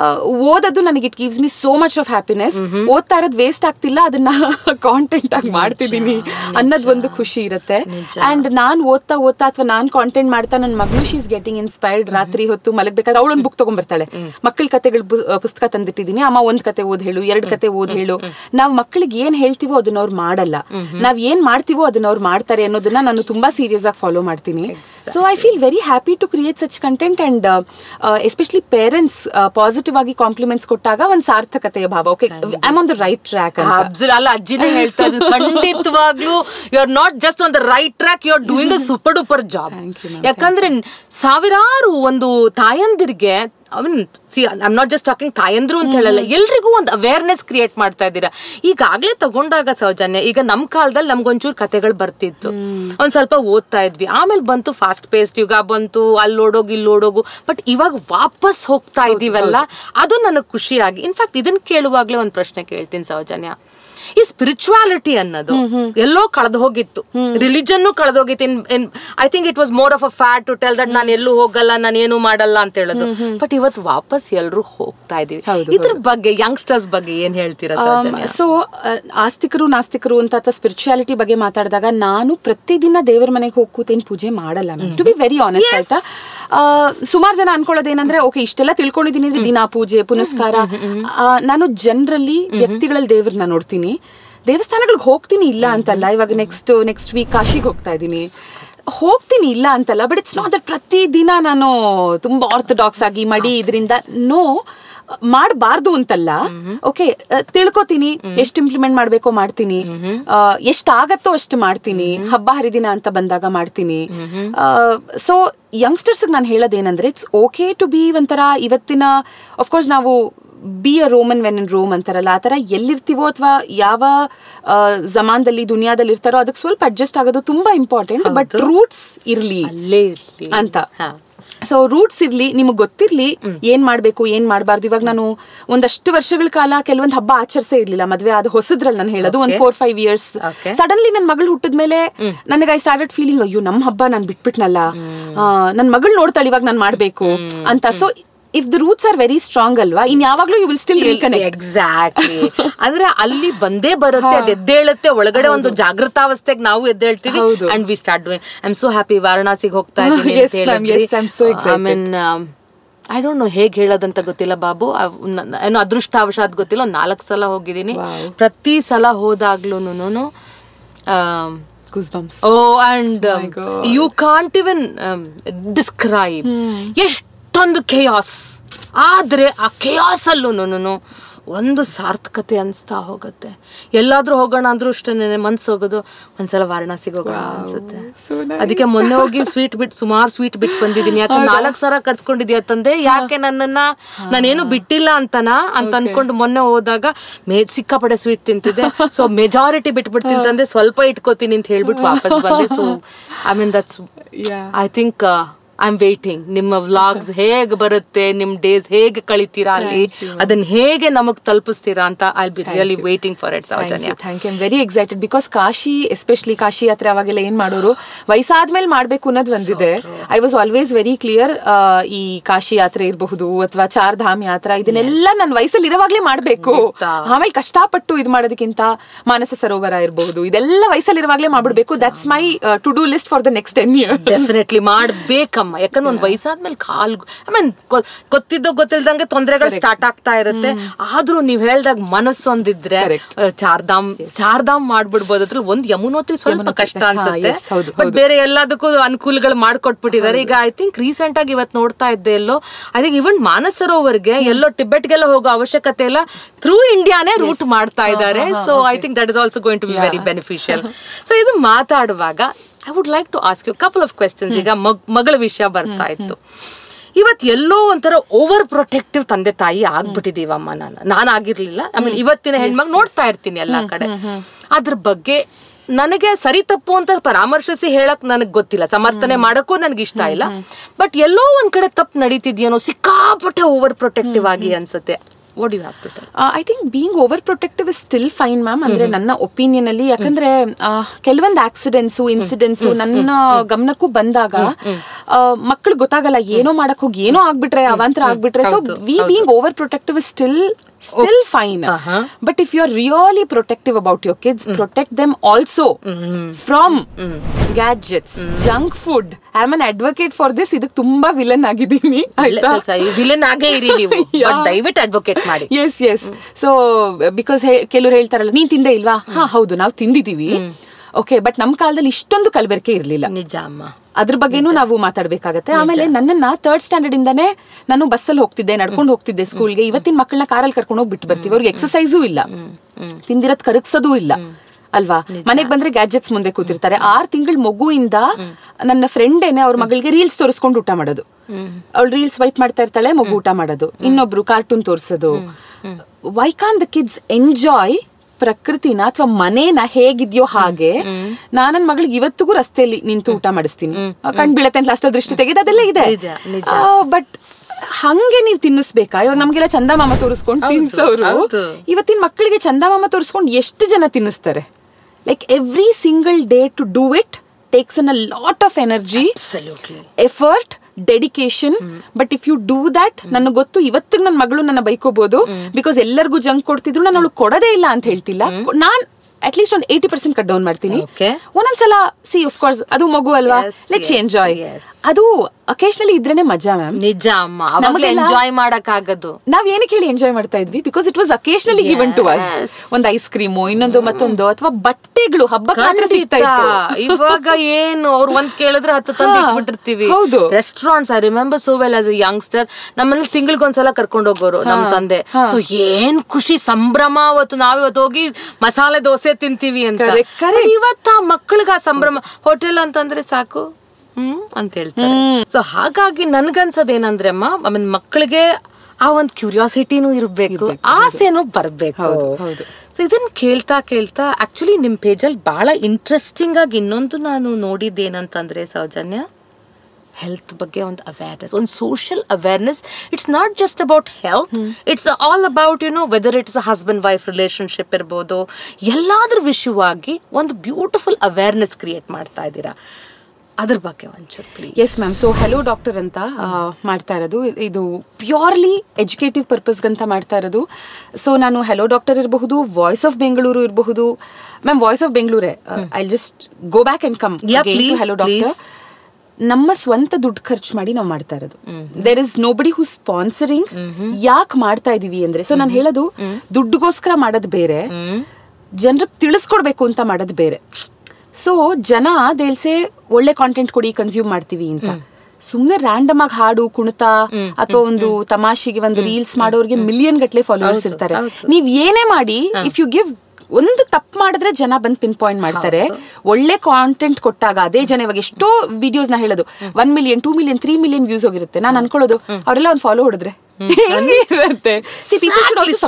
ಓದೋದು ನನಗೆ it gives me so much of happiness. ಓದ್ತಾ ಇರೋದು ವೇಸ್ಟ್ ಆಗ್ತಿಲ್ಲ, ಅದನ್ನ ಕಾಂಟೆಂಟ್ ಆಗಿ ಮಾಡ್ತಿದ್ದೀನಿ ಅನ್ನೋದ್ ಒಂದು ಖುಷಿ ಇರುತ್ತೆ. ಅಂಡ್ ನಾನ್ ಓದ್ತಾ ಓದ್ತಾ ಅಥವಾ ನಾನ್ ಕಾಂಟೆಂಟ್ ಮಾಡ್ತಾ ನನ್ನ ಮಗಳು ಶಿ ಇಸ್ ಗೆಟಿಂಗ್ ಇನ್ಸ್ಪೈರ್ಡ್. ರಾತ್ರಿ ಹೊತ್ತು ಮಲಗ್ಬೇಕಾದ್ರೆ ಅವಳೊಂದು ಬುಕ್ ತಗೊಂಡ್ಬರ್ತಾಳೆ, ಮಕ್ಕಳ ಕತೆಗಳು ಪುಸ್ತಕ ತಂದಿಟ್ಟಿದ್ದೀನಿ, ಅಮ್ಮ ಒಂದ್ ಕತೆ ಓದ್ ಹೇಳು, ಎರಡ್ ಕತೆ ಓದ್ ಹೇಳು. ನಾವ್ ಮಕ್ಕಳಿಗೆ ಏನ್ ಹೇಳ್ತೀವೋ ಅದನ್ನ ಅವ್ರು ಮಾಡಲ್ಲ, ನಾವ್ ಏನ್ ಮಾಡ್ತೀವೋ ಅದನ್ನ ಅವ್ರು ಮಾಡ್ತಾರೆ ಅನ್ನೋದನ್ನ ನಾನು ತುಂಬಾ ಸೀರಿಯಸ್ ಆಗಿ ಫಾಲೋ ಮಾಡ್ತೀನಿ. So I feel very happy to create such content. And especially parents positive ಆಗಿ ಕಾಂಪ್ಲಿಮೆಂಟ್ಸ್ ಕೊಟ್ಟಾಗ ಒಂದ್ ಸಾರ್ಥಕತೆಯ ಭಾವ, okay I am on the right track. ಅಲ್ಲ, ಅಜ್ಜಿನೇ ಹೇಳ್ತಾ ಇದ್ರು, ಖಂಡಿತವಾಗ್ಲೂ you are not just on the right track, you are doing a super duper job. ಯಾಕಂದ್ರೆ ಸಾವಿರಾರು ಒಂದು ತಾಯಂದಿರಿಗೆ, I mean see I am not just talking ತಾಯಂದ್ರು ಅಂತ ಹೇಳಲ್ಲ, ಎಲ್ರಿಗೂ ಒಂದು ಅವೇರ್ನೆಸ್ ಕ್ರಿಯೇಟ್ ಮಾಡ್ತಾ ಇದ್ದೀರಾ. ಈಗಾಗ್ಲೇ ತಗೊಂಡಾಗ ಸೌಜನ್ಯ, ಈಗ ನಮ್ ಕಾಲದಲ್ಲಿ ನಮ್ಗೊಂಚೂರು ಕತೆಗಳು ಬರ್ತಿತ್ತು, ಒಂದ್ ಸ್ವಲ್ಪ ಓದ್ತಾ ಇದ್ವಿ, ಆಮೇಲೆ ಬಂತು ಫಾಸ್ಟ್ ಪೇಸ್ಡ್ ಯುಗ ಬಂತು, ಅಲ್ಲಿ ಓಡೋಗು ಇಲ್ಲಿ ಓಡೋಗು. ಬಟ್ ಇವಾಗ ವಾಪಸ್ ಹೋಗ್ತಾ ಇದೀವಲ್ಲ, ಅದು ನನಗ್ ಖುಷಿಯಾಗಿ. ಇನ್ಫ್ಯಾಕ್ಟ್ ಇದನ್ ಕೇಳುವಾಗ್ಲೇ ಒಂದ್ ಪ್ರಶ್ನೆ ಕೇಳ್ತೀನಿ ಸೌಜನ್ಯ, ಈ ಸ್ಪಿರಿಚುವಾಲಿಟಿ ಅನ್ನೋದು ಎಲ್ಲೋ ಕಳೆದು ಹೋಗಿತ್ತು, ರಿಲಿಜನ್ ಕಳೆದು ಹೋಗಿತ್ತು. I think it was more of a fat to tell that ನಾನು ಎಲ್ಲೂ ಹೋಗಲ್ಲ, ನಾನು ಏನು ಮಾಡಲ್ಲ ಅಂತ ಹೇಳೋದು. ಬಟ್ ಇವತ್ತು ವಾಪಸ್ ಎಲ್ರು ಹೋಗ್ತಾ ಇದೀವಿ. ಇದ್ರ ಬಗ್ಗೆ ಯಂಗ್ಸ್ಟರ್ಸ್ ಬಗ್ಗೆ ಏನ್ ಹೇಳ್ತೀರಾ? ಸೊ ಆಸ್ತಿಕರು ನಾಸ್ತಿಕರು ಅಂತ ಅಥವಾ ಸ್ಪಿರಿಚುವಾಲಿಟಿ ಬಗ್ಗೆ ಮಾತಾಡಿದಾಗ, ನಾನು ಪ್ರತಿದಿನ ದೇವರ ಮನೆಗೆ ಹೋಗಿ ಕೂತೇನ್ ಪೂಜೆ ಮಾಡಲ್ಲ, ಟು ಬಿ ವೆರಿ ಆನೆಸ್ಟ್. ಆಯ್ತಾ, ಸುಮಾರು ಜನ ಅನ್ಕೊಳ್ಳೋದೇನಂದ್ರೆ, ಓಕೆ ಇಷ್ಟೆಲ್ಲ ತಿಳ್ಕೊಂಡಿದೀನಿ ಅಂದ್ರೆ ದಿನಾ ಪೂಜೆ ಪುನಸ್ಕಾರ. ನಾನು ಜನರಲಿ ವ್ಯಕ್ತಿಗಳಲ್ಲಿ ದೇವ್ರನ್ನ ನೋಡ್ತೀನಿ, ದೇವಸ್ಥಾನಗಳಿಗೆ ಹೋಗ್ತೀನಿ ಇಲ್ಲ ಅಂತಲ್ಲ. ಇವಾಗ ನೆಕ್ಸ್ಟ್ ನೆಕ್ಸ್ಟ್ ವೀಕ್ ಕಾಶಿಗೆ ಹೋಗ್ತಾ ಇದ್ದೀನಿ, ಹೋಗ್ತೀನಿ ಇಲ್ಲ ಅಂತಲ್ಲ. ಬಟ್ ಇಟ್ಸ್ ನಾಟ್ ದಟ್ ಪ್ರತಿ ದಿನ ನಾನು ತುಂಬಾ ಆರ್ಥೋಡಾಕ್ಸ್ ಆಗಿ ಮಡಿ ಇದರಿಂದ ನೋ ಮಾಡಬಾರ್ದು ಅಂತಲ್ಲ. ಓಕೆ, ತಿಳ್ಕೊತೀನಿ, ಎಷ್ಟು ಇಂಪ್ಲಿಮೆಂಟ್ ಮಾಡ್ಬೇಕೋ ಮಾಡ್ತೀನಿ, ಎಷ್ಟ್ ಆಗತ್ತೋ ಅಷ್ಟು ಮಾಡ್ತೀನಿ, ಹಬ್ಬ ಹರಿದಿನ ಅಂತ ಬಂದಾಗ ಮಾಡ್ತೀನಿ. ಸೊ ಯಂಗ್ಸ್ಟರ್ಸ್ ನಾನು ಹೇಳೋದೇನಂದ್ರೆ, ಇಟ್ಸ್ ಓಕೆ ಟು ಬಿ ಒಂಥರ ಇವತ್ತಿನ, ಅಫ್ಕೋರ್ಸ್ ನಾವು be a Roman when in Rome ಅಂತಾರಲ್ಲ, ಆ ತರ ಎಲ್ಲಿರ್ತೀವೋ ಅಥವಾ ಯಾವ ಜಮಾನದಲ್ಲಿ ದುನಿಯಾದಲ್ಲಿ ಇರ್ತಾರೋ ಅದಕ್ಕೆ ಸ್ವಲ್ಪ ಅಡ್ಜಸ್ಟ್ ಆಗೋದು ತುಂಬಾ ಇಂಪಾರ್ಟೆಂಟ್. ಬಟ್ ರೂಟ್ಸ್ ಇರ್ಲಿ ಅಂತ. ಸೊ ರೂಟ್ಸ್ ಇರ್ಲಿ, ನಿಮಗ್ ಗೊತ್ತಿರ್ಲಿ ಏನ್ ಮಾಡ್ಬೇಕು ಏನ್ ಮಾಡ್ಬಾರ್ದು. ಇವಾಗ ನಾನು ಒಂದಷ್ಟು ವರ್ಷಗಳ ಕಾಲ ಕೆಲವೊಂದು ಹಬ್ಬ ಆಚರಿಸೇ ಇರ್ಲಿಲ್ಲ, ಮದ್ವೆ ಆದ ಹೊಸದ್ರಲ್ಲಿ ನಾನು ಹೇಳೋದು ಒಂದ್ ಫೋರ್ ಫೈವ್ ಇಯರ್ಸ್. ಸಡನ್ಲಿ ನನ್ ಮಗಳು ಹುಟ್ಟಿದ್ಮೇಲೆ ನನಗೆ ಐ ಸ್ಟಾರ್ಟೆಡ್ ಫೀಲಿಂಗ್, ಅಯ್ಯೋ ನಮ್ ಹಬ್ಬ ನಾನ್ ಬಿಟ್ಬಿಟ್ನಲ್ಲ, ನನ್ ಮಗಳು ನೋಡ್ತಾಳೆ ಇವಾಗ ನಾನ್ ಮಾಡ್ಬೇಕು ಅಂತ. So if the roots are very strong ಅಲ್ವಾ, ಇನ್ ಯಾವಾಗ್ಲೂ you will still reconnect. Exactly. ಅಂದ್ರೆ ಅಲ್ಲಿ ಬಂದೇ ಬರುತ್ತೆ, ಅದು ಎದ್ದೇಳುತ್ತೆ ಒಳಗಡೆ, ಒಂದು ಜಾಗೃತಾವಸ್ಥೆಗೆ ನಾವು ಎದ್ದೇಳ್ತೀವಿ. And we start doing. I am so happy, ವಾರಣಾಸಿಗೆ ಹೋಗ್ತಾ ಇದ್ದೀನಿ ಅಂತ ಹೇಳಿದ್ರಿ. I mean I don't know ಹೇಗ್ ಹೇಳೋದಂತ ಗೊತ್ತಿಲ್ಲ ಬಾಬು, ಏನೋ ಅದೃಷ್ಟಾವಶಾತ್ ಗೊತ್ತಿಲ್ಲ, ಒಂದ್ ನಾಲ್ಕು ಸಲ ಹೋಗಿದ್ದೀನಿ. ಪ್ರತಿ ಸಲ ಹೋದಾಗ್ಲೂನು oh and you can't even describe ಎಷ್ಟು ಒಂದು ಕೆಯಾಸ್. ಆದ್ರೆ ಆ ಕೆಯಾಸ್ ಅಲ್ಲೂ ಒಂದು ಸಾರ್ಥಕತೆ ಅನ್ಸ್ತಾ ಹೋಗುತ್ತೆ. ಎಲ್ಲಾದ್ರೂ ಹೋಗೋಣ ಅಂದ್ರೂ ಅಷ್ಟೇನೆ ಮನ್ಸು ಹೋಗೋದು, ಒಂದ್ಸಲ ವಾರಣಾಸಿಗೆ ಹೋಗೋಣ ಅನ್ಸುತ್ತೆ. ಅದಕ್ಕೆ ಮೊನ್ನೆ ಹೋಗಿ ಸ್ವೀಟ್ ಬಿಟ್ಟು ಸುಮಾರು ಸ್ವೀಟ್ ಬಿಟ್ಟು ಬಂದಿದ್ದೀನಿ. ಯಾಕೆ ನಾಲ್ಕು ಸಲ ಕರ್ಸ್ಕೊಂಡಿದ್ಯಾ ತಂದೆ, ಯಾಕೆ ನನ್ನನ್ನ ನಾನೇನು ಬಿಟ್ಟಿಲ್ಲ ಅಂತನಾ ಅಂತ ಅನ್ಕೊಂಡು ಮೊನ್ನೆ ಹೋದಾಗ ಮೇ ಸಿಕ್ಕಾಪಡೆ ಸ್ವೀಟ್ ತಿಂತಿದ್ದೆ. ಸೊ ಮೆಜಾರಿಟಿ ಬಿಟ್ಬಿಡ್ತೀನಿ ತಂದೆ, ಸ್ವಲ್ಪ ಇಟ್ಕೋತೀನಿ ಅಂತ ಹೇಳ್ಬಿಟ್ಟು ವಾಪಸ್ ಬಂದೆ. So I mean that's I think I am waiting. ನಿಮ್ಮ ವ್ಲಾಗ್ಸ್ ಹೇಗೆ ಬರುತ್ತೆ, ನಿಮ್ ಡೇಸ್ ಹೇಗೆ ಕಳಿತೀರಾ ಅಲ್ಲಿ, ಅದನ್ನ ಹೇಗೆ ನಮಗ್ ತಲುಪಿಸ್ತೀರಾ ಅಂತ I be really waiting for it Soujanya. Thank you. I am very excited because Kashi, especially Kashi ಯಾತ್ರೆ ಅವಾಗೆಲ್ಲ ಏನ್ ಮಾಡೋರು, ವಯಸ್ಸಾದ್ಮೇಲೆ ಮಾಡ್ಬೇಕು ಅನ್ನೋದು ಒಂದಿದೆ. I was always very clear, ಈ ಕಾಶಿ ಯಾತ್ರೆ ಇರಬಹುದು ಅಥವಾ ಚಾರ್ ಧಾಮ್ ಯಾತ್ರಾ, ಇದನ್ನೆಲ್ಲ ನನ್ನ ವಯಸ್ಸಲ್ಲಿ ಇರುವಾಗ್ಲೇ ಮಾಡ್ಬೇಕು. ಆಮೇಲೆ ಕಷ್ಟಪಟ್ಟು ಇದು ಮಾಡೋದಕ್ಕಿಂತ ಮಾನಸ ಸರೋವರ ಇರಬಹುದು, ಇದೆಲ್ಲ ವಯಸ್ಸಲ್ಲಿ ಇರುವಾಗ್ಲೇ ಮಾಡ್ಬಿಡ್ಬೇಕು. That's my to do list for the next ten year. Definitely ಮಾಡ್ಬೇಕಮ್ಮ. ಯಾಕಂದ್ರೆ ಒಂದ್ ವಯಸ್ಸಾದ್ಮೇಲೆ ಕಾಲ್ ಐ ಮೀನ್ ಗೊತ್ತಿದ್ದೋ ಗೊತ್ತಿಲ್ದಂಗೆ ತೊಂದರೆಗಳು ಸ್ಟಾರ್ಟ್ ಆಗ್ತಾ ಇರುತ್ತೆ. ಆದ್ರೂ ನೀವ್ ಹೇಳ್ದಾಗ ಮನಸ್ಸೊಂದಿದ್ರೆ ಚಾರ್ಧಾಮ್ ಚಾರ್ಧಾಮ್ ಮಾಡ್ಬಿಡ್ಬೋದು. ಅದ್ರಲ್ಲಿ ಒಂದ್ ಯಮುನೋತ್ರಿ ಸ್ವಲ್ಪ ಕಷ್ಟ ಅನ್ಸುತ್ತೆ, ಬಟ್ ಬೇರೆ ಎಲ್ಲದಕ್ಕೂ ಅನುಕೂಲಗಳು ಮಾಡ್ಕೊಟ್ಬಿಟ್ಟಿದ್ದಾರೆ. ಈಗ ಐ ಥಿಂಕ್ ರೀಸೆಂಟ್ ಆಗಿ ಇವತ್ತು ನೋಡ್ತಾ ಇದ್ದೆ ಎಲ್ಲೋ, ಐ ಥಿಂಕ್ ಇವನ್ ಮಾನಸ ಸರೋವರ್ಗೆ ಎಲ್ಲೋ ಟಿಬೆಟ್ಗೆಲ್ಲ ಹೋಗೋ ಅವಶ್ಯಕತೆ ಇಲ್ಲ, ಥ್ರೂ ಇಂಡಿಯಾನೇ ರೂಟ್ ಮಾಡ್ತಾ ಇದ್ದಾರೆ. So I think that is also going to be very beneficial. So ಇದು ಮಾತಾಡುವಾಗ I would like to ask you couple of questions. ಈಗ ಮಗಳ ವಿಷಯ ಬರ್ತಾ ಇತ್ತು. ಇವತ್ ಎಲ್ಲೋ ಒಂಥರ ಓವರ್ ಪ್ರೊಟೆಕ್ಟಿವ್ ತಂದೆ ತಾಯಿ ಆಗ್ಬಿಟ್ಟಿದೀವಮ್ಮ. ನಾನು ನಾನು ಆಗಿರ್ಲಿಲ್ಲ. ಐ ಮೀನ್ ಇವತ್ತಿನ ಹೆಣ್ಮಗ್ ನೋಡ್ತಾ ಇರ್ತೀನಿ ಎಲ್ಲಾ ಕಡೆ. ಅದ್ರ ಬಗ್ಗೆ ನನಗೆ ಸರಿ ತಪ್ಪು ಅಂತ ಪರಾಮರ್ಶಿಸಿ ಹೇಳಕ್ ನನಗ್ ಗೊತ್ತಿಲ್ಲ, ಸಮರ್ಥನೆ ಮಾಡಕ್ಕೂ ನನ್ಗೆ ಇಷ್ಟ ಇಲ್ಲ. ಬಟ್ ಎಲ್ಲೋ ಒಂದ್ ಕಡೆ ತಪ್ಪು ನಡೀತಿದ್ಯೇನೋ, ಸಿಕ್ಕಾಪಟ್ಟೆ ಓವರ್ ಪ್ರೊಟೆಕ್ಟಿವ್ ಆಗಿ ಅನ್ಸುತ್ತೆ. What do you have to tell? Uh, I think being overprotective is still fine, ma'am. ಅಂದ್ರೆ ನನ್ನ ಒಪಿನಿಯನ್ ಅಲ್ಲಿ, ಯಾಕಂದ್ರೆ ಕೆಲವೊಂದು ಆಕ್ಸಿಡೆಂಟ್ಸು ಇನ್ಸಿಡೆಂಟ್ಸು ನನ್ನ ಗಮನಕ್ಕೂ ಬಂದಾಗ ಮಕ್ಳು ಗೊತ್ತಾಗಲ್ಲ, ಏನೋ ಮಾಡಕ್ ಹೋಗಿ ಏನೋ ಆಗ್ಬಿಟ್ರೆ, ಅವಾಂತರ ಆಗ್ಬಿಟ್ರೆ. So we being over protective is still still oh. fine. Uh-huh. But if you're really protective about your kids, mm. protect them also mm-hmm. from mm. gadgets, mm. junk food. I'm an advocate for this. ಇದಕ್ಕೆ ತುಂಬಾ villain ಆಗಿದ್ದೀನಿ, ಆಯ್ತಾ? Villain ಆಗೇ ಇರಿ ನೀವು, but ದಯವಿಟ್ಟು advocate ಮಾಡಿ. S S so because ಕೆಲವರು ಹೇಳ್ತಾರಲ್ಲ, ನೀನ್ ತಿಂದೇ ಇಲ್ವಾ? ಹಾ ಹೌದು, ನಾವು ತಿಂದಿದೀವಿ. ಓಕೆ, ಬಟ್ ನಮ್ ಕಾಲದಲ್ಲಿ ಇಷ್ಟೊಂದು ಕಲಬೆರಕೆ ಇರ್ಲಿಲ್ಲ. ನಿಜ ಅಮ್ಮ. ಅದ್ರ ಬಗ್ಗೆನೂ ನಾವು ಮಾತಾಡ್ಬೇಕಾಗತ್ತೆ. ಆಮೇಲೆ ನನ್ನನ್ನ ಥರ್ಡ್ ಸ್ಟ್ಯಾಂಡರ್ಡ್ ಇಂದಾನೆ ನಾನು ಬಸ್ಸಲ್ಲಿ ಹೋಗ್ತಿದ್ದೆ, ನಡ್ಕೊಂಡು ಹೋಗ್ತಿದ್ದೆ ಸ್ಕೂಲ್ಗೆ. ಇವತ್ತಿನ ಮಕ್ಕಳನ್ನ ಕಾರಲ್ಲಿ ಕರ್ಕೊಂಡು ಹೋಗಿ ಬಿಟ್ಟು ಬರ್ತೀವಿ. ಅವ್ರಿಗೆ ಎಕ್ಸಸೈಸೂ ಇಲ್ಲ, ತಿಂದಿರೋದ್ ಕರಗ್ಸೋದೂ ಇಲ್ಲ ಅಲ್ವಾ? ಮನೆಗ್ ಬಂದ್ರೆ ಗ್ಯಾಜೆಟ್ಸ್ ಮುಂದೆ ಕೂತಿರ್ತಾರೆ. ಆರ್ ತಿಂಗಳ ಮಗುವಿಂದ ನನ್ನ ಫ್ರೆಂಡ್ ಏನೆ ಅವ್ರ ಮಗಳಿಗೆ ರೀಲ್ಸ್ ತೋರಿಸ್ಕೊಂಡು ಊಟ ಮಾಡೋದು. ಅವಳು ರೀಲ್ಸ್ ವೈಪ್ ಮಾಡ್ತಾ ಇರ್ತಾಳೆ, ಮಗು ಊಟ ಮಾಡೋದು. ಇನ್ನೊಬ್ರು ಕಾರ್ಟೂನ್ ತೋರಿಸೋದು. Why can't the kids enjoy ಪ್ರಕೃತಿನ ಅಥವಾ ಮನೇನ ಹೇಗಿದ್ಯೋ ಹಾಗೆ? ನಾನು ನನ್ನ ಮಗಳಿಗೆ ಇವತ್ತಿಗೂ ರಸ್ತೆಯಲ್ಲಿ ನಿಂತು ಊಟ ಮಾಡಿಸ್ತೀನಿ. ಕಣ್ ಬೀಳತ್ತೆ ಅಂತ ಅಷ್ಟ ದೃಷ್ಟಿ ತೆಗೆದು ಅದೆಲ್ಲ ಇದೆ. ಬಟ್ ಹಂಗೆ ನೀವ್ ತಿನ್ನಿಸ್ಬೇಕಾ? ಇವಾಗ ನಮ್ಗೆಲ್ಲ ಚಂದಮಾಮ ತೋರಿಸ್ಕೊಂಡು ತಿನ್ಸೋರು, ಇವತ್ತಿನ ಮಕ್ಕಳಿಗೆ ಚಂದಮಾಮ ತೋರಿಸ್ಕೊಂಡು ಎಷ್ಟು ಜನ ತಿನ್ನಿಸ್ತಾರೆ? Like every single day to do it takes in a lot of energy, absolutely, effort, dedication. But if you do that, ನನಗೆ ಗೊತ್ತು ಇವತ್ತಿಗೆ ನನ್ನ ಮಗಳು ನನ್ನ ಬೈಕೋಬಹುದು, ಬಿಕಾಸ್ ಎಲ್ಲರಿಗೂ ಜಂಕ್ ಕೊಡ್ತಿದ್ರು, ನಾನು ಅವಳು ಕೊಡೋದೇ ಇಲ್ಲ ಅಂತ ಹೇಳ್ತಿಲ್ಲ. ನಾನ್ ಅಟ್ಲೀಸ್ಟ್ ಒಂದು ಏಟಿ ಪರ್ಸೆಂಟ್ ಕಟ್ ಡೌನ್ ಮಾಡ್ತೀನಿ. ಒಂದೊಂದ್ಸಲ ಸಿ ಆಫ್ ಕೋರ್ಸ್ ಅದು ಮಗು ಅಲ್ವಾ, ಲೆಟ್ಸ್ ಎಂಜಾಯ್. ಅದು ಅಕೇಶನಲಿ ಇದ್ರೇನೆ ಮಜಾ ಮ್ಯಾಮ್. ನಿಜ ಅಮ್ಮ, ನಮಗೆ ಎಂಜಾಯ್ ಮಾಡಕ್ ಆಗದು. ನಾವ್ ಏನಕ್ಕೆ ಹೇಳಿ ಎಂಜಾಯ್ ಮಾಡ್ತಾ ಇದ್ವಿ? Because it was occasionally given to us. ಒಂದು ಐಸ್ ಕ್ರೀಮು, ಇನ್ನೊಂದು ಮತ್ತೊಂದು, ಅಥವಾ ಬಟ್ಟೆಗಳು ಹಬ್ಬಕ್ಕೆ ಮಾತ್ರ ಸಿಗ್ತಾ ಇತ್ತು. ಇವಾಗ ಏನು ಅವ್ರು ಒಂದ್ ಕೇಳಿದ್ರೆ ಹತ್ತು ತಂದು ಇಟ್ಬಿಟ್ಟಿರ್ತೀವಿ. ಹೌದು, restaurants I remember so well as a youngster. ನಮ್ಮನ್ನ ತಿಂಗಳಿಗೊಂದ್ಸಲ ಕರ್ಕೊಂಡು ಹೋಗೋರು ನಮ್ ತಂದೆ. ಸೊ ಏನ್ ಖುಷಿ, ಸಂಭ್ರಮ. ಅವತ್ತು ನಾವಿವತ್ತು ಹೋಗಿ ಮಸಾಲೆ ದೋಸೆ ತಿಂತೀವಿ ಅಂತ. ಇವತ್ತ ಮಕ್ಕಳಿಗೆ ಆ ಸಂಭ್ರಮ. ಹೋಟೆಲ್ ಅಂತಂದ್ರೆ ಸಾಕು ಹ್ಮ್ ಅಂತ ಹೇಳ್ತಾರೆ. ಸೊ ಹಾಗಾಗಿ ನನ್ಗನ್ಸೋದ್ ಏನಂದ್ರೆ ಅಮ್ಮ, ಆಮೇಲೆ ಮಕ್ಕಳಿಗೆ ಆ ಒಂದ್ ಕ್ಯೂರಿಯಾಸಿಟಿನೂ ಇರ್ಬೇಕು, ಆಸೆನೂ ಬರ್ಬೇಕು. ಸೊ ಇದನ್ನ ಕೇಳ್ತಾ ಕೇಳ್ತಾ ಆಕ್ಚುಲಿ ನಿಮ್ ಪೇಜಲ್ಲಿ ಬಹಳ ಇಂಟ್ರೆಸ್ಟಿಂಗ್ ಆಗಿ ಇನ್ನೊಂದು ನಾನು ನೋಡಿದ್ದೇನಂತಂದ್ರೆ ಸೌಜನ್ಯ, ಹೆಲ್ತ್ ಬಗ್ಗೆ ಒಂದು ಅವೇರ್ನೆಸ್, ಒಂದು social awareness. It's not just about health, it's all about you know whether it's a husband wife relationship ಇರ್ಬೋದು, ಎಲ್ಲಾದ್ರ ವಿಷಯವಾಗಿ ಒಂದು ಬ್ಯೂಟಿಫುಲ್ ಅವೇರ್ನೆಸ್ ಕ್ರಿಯೇಟ್ ಮಾಡ್ತಾ ಇದ್ದೀರಾ. ಅದ್ರ ಬಗ್ಗೆ ಒಂಚೂರು please. Yes ma'am. So hello doctor ಅಂತ ಮಾಡ್ತಾ ಇರೋದು, ಇದು ಪ್ಯೂರ್ಲಿ ಎಜುಕೇಟಿವ್ ಪರ್ಪಸ್ಗಂತ ಮಾಡ್ತಾ ಇರೋದು. ಸೊ ನಾನು ಹೆಲೋ ಡಾಕ್ಟರ್ ಇರಬಹುದು, ವಾಯ್ಸ್ ಆಫ್ ಬೆಂಗಳೂರು ಇರಬಹುದು. ಮ್ಯಾಮ್ ವಾಯ್ಸ್ ಆಫ್ ಬೆಂಗಳೂರೇ, I just go back and come hello doctor. ನಮ್ಮ ಸ್ವಂತ ದುಡ್ಡು ಖರ್ಚು ಮಾಡಿ ನಾವು ಮಾಡ್ತಾ ಇರೋದು. ದೇರ್ ಇಸ್ ನೋ ಬಡಿ ಹೂ ಸ್ಪಾನ್ಸರಿಂಗ್. ಯಾಕೆ ಮಾಡ್ತಾ ಇದೀವಿ ಅಂದ್ರೆ, ಸೊ ನಾನು ಹೇಳೋದು ದುಡ್ಡುಗೋಸ್ಕರ ಮಾಡೋದು ಬೇರೆ, ಜನರಿಗೆ ತಿಳಿಸ್ಕೊಡ್ಬೇಕು ಅಂತ ಮಾಡೋದು ಬೇರೆ. ಸೊ ಜನ ದೇಲ್ಸೆ ಒಳ್ಳೆ ಕಾಂಟೆಂಟ್ ಕೊಡಿ, ಕನ್ಸ್ಯೂಮ್ ಮಾಡ್ತೀವಿ ಅಂತ. ಸುಮ್ನೆ ರ್ಯಾಂಡಮ್ ಆಗಿ ಹಾಡು ಕುಣಿತ ಅಥವಾ ಒಂದು ತಮಾಷೆಗೆ ಒಂದು ರೀಲ್ಸ್ ಮಾಡೋರಿಗೆ ಮಿಲಿಯನ್ ಗಟ್ಲೆ ಫಾಲೋವರ್ಸ್ ಇರ್ತಾರೆ. ನೀವ್ ಏನೇ ಮಾಡಿ, ಇಫ್ ಯು ಗಿವ್ ಒಂದು ತಪ್ಪು ಮಾಡಿದ್ರೆ ಜನ ಬಂದು ಪಿನ್ ಪಾಯಿಂಟ್ ಮಾಡ್ತಾರೆ. ಒಳ್ಳೆ ಕಾಂಟೆಂಟ್ ಕೊಟ್ಟಾಗ ಅದೇ ಜನ, ಇವಾಗ ಎಷ್ಟೋ ವಿಡಿಯೋಸ್ ನ ಹೇಳೋದು one million two million three million views ಹೋಗಿರುತ್ತೆ. ನಾನು ಅನ್ಕೊಳ್ಳೋದು ಅವರೆಲ್ಲ ಒಂದು ಫಾಲೋ ಹೊಡೆದ್ರೆ ಹೆಂಗಿರುತ್ತೆ. People should also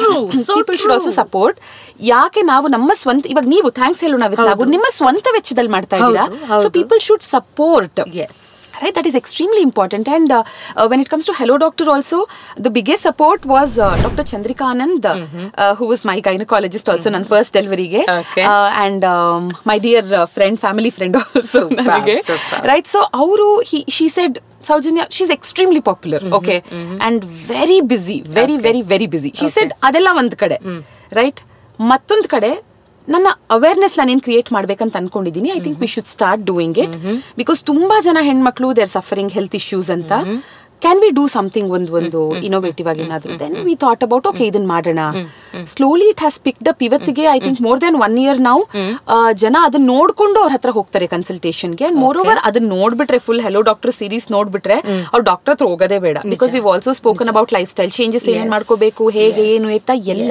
people should also support. ಯಾಕೆ ನಾವು ನಮ್ಮ ಸ್ವಂತ, ಇವಾಗ ನೀವು ಥ್ಯಾಂಕ್ಸ್ ಹೇಳೋಣ ನಾವು ನಿಮ್ಮ ಸ್ವಂತ ವೆಚ್ಚದಲ್ಲಿ ಮಾಡ್ತಾ ಇದ್ದೀರಾ, so people should support. Right, that is extremely important. And uh, uh, when it comes to Hello Doctor also, the biggest support was uh, Doctor Chandrika Anand, uh, mm-hmm. uh, who was my gynecologist also mm-hmm. nan first delivery ge. Okay. Uh, and um, my dear uh, friend, family friend also. Super, super. Right, so avuru, he, she said, Saujanya, she's extremely popular, mm-hmm. okay, mm-hmm. and very busy, very, okay. very, very busy. She okay. said, adella ಒಂದ್ ಕಡೆ, mm. right, ಮತ್ತೊಂದ್ ಕಡೆ ನನ್ನ awareness ನಾನೇನು create ಮಾಡ್ಬೇಕಂತ ಅನ್ಕೊಂಡಿದ್ದೀನಿ. I think we should start doing it, because ತುಂಬಾ ಜನ ಹೆಣ್ಮಕ್ಳು they are suffering health issues ಅಂತ. ಕ್ಯಾನ್ ವಿ ಡೂ ಸಮಥಿಂಗ್ ಒಂದು ಒಂದು ಇನೋವೇಟಿವ್ ಆಗಿ ಏನಾದ್ರು? Then we thought about okay ಇದನ್ನ ಮಾಡೋಣ. Slowly it has picked up. ಇವತ್ತಿಗೆ I think more than one year ನಾವು ಜನ ಅದನ್ನ ನೋಡ್ಕೊಂಡು ಅವ್ರ ಹತ್ರ ಹೋಗ್ತಾರೆ ಕನ್ಸಲ್ಟೇಷನ್ಗೆ. ಅಂಡ್ ಮೋರ್ ಓವರ್ ಅದನ್ನ ನೋಡ್ಬಿಟ್ರೆ, ಫುಲ್ ಹೆಲೋ ಡಾಕ್ಟರ್ ಸೀರೀಸ್ ನೋಡ್ಬಿಟ್ರೆ ಅವ್ರು ಡಾಕ್ಟರ್ ಹತ್ರ ಹೋಗೋದೇ ಬೇಡ. Because we also spoken about lifestyle changes ಏನೇನ್ ಮಾಡ್ಕೋಬೇಕು, ಹೇಗೆ ಏನು ಎತ್ತ ಎಲ್ಲ.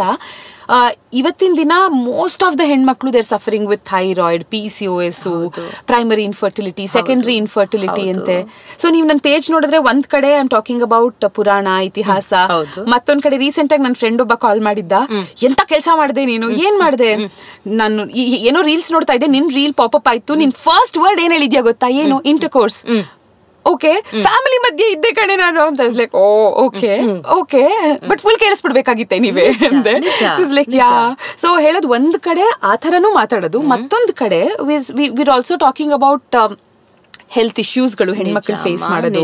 ಇವತ್ತಿನ ದಿನ ಮೋಸ್ಟ್ ಆಫ್ ದ ಹೆಣ್ಮಕ್ಳು they're suffering with thyroid, P C O S, primary infertility, secondary infertility ಅಂತೆ. ಸೊ ನೀವು ನನ್ನ ಪೇಜ್ ನೋಡಿದ್ರೆ ಒಂದ್ ಕಡೆ ಐ ಆಮ್ ಟಾಕಿಂಗ್ ಅಬೌಟ್ ಪುರಾಣ ಇತಿಹಾಸ, ಮತ್ತೊಂದ್ ಕಡೆ ರೀಸೆಂಟ್ ಆಗಿ ನನ್ನ ಫ್ರೆಂಡ್ ಒಬ್ಬ ಕಾಲ್ ಮಾಡಿದ್ದ, ಎಂತ ಕೆಲಸ ಮಾಡಿದೆ ನೀನು, ಏನ್ ಮಾಡಿದೆ, ನಾನು ಏನೋ ರೀಲ್ಸ್ ನೋಡ್ತಾ ಇದ್ದೆ, ನಿನ್ ರೀಲ್ ಪಾಪಪ್ ಆಯ್ತು, ನಿನ್ ಫಸ್ಟ್ ವರ್ಡ್ ಏನ್ ಹೇಳಿದ್ಯಾ ಗೊತ್ತಾ, ಏನು, ಇಂಟರ್ ಕೋರ್ಸ್. ಓಕೆ, ಫ್ಯಾಮಿಲಿ ಮಧ್ಯೆ ಇದ್ದೆ ಕಣೆ ನಾನು ಅಂತ. Like oh okay okay but full ಕೇಳಿಸ್ಬಿಡ್ಬೇಕಾಗಿತ್ತೆ ನೀವೇ ಲೈಕ್ ಯಾ. ಸೊ ಹೇಳೋದು ಒಂದ್ ಕಡೆ ಆ ಥರನೂ ಮಾತಾಡೋದು, ಮತ್ತೊಂದ್ ಕಡೆ we're also talking about health ಇಶ್ಯೂಸ್ಗಳು ಹೆಣ್ಮಕ್ಳು ಫೇಸ್ ಮಾಡೋದು,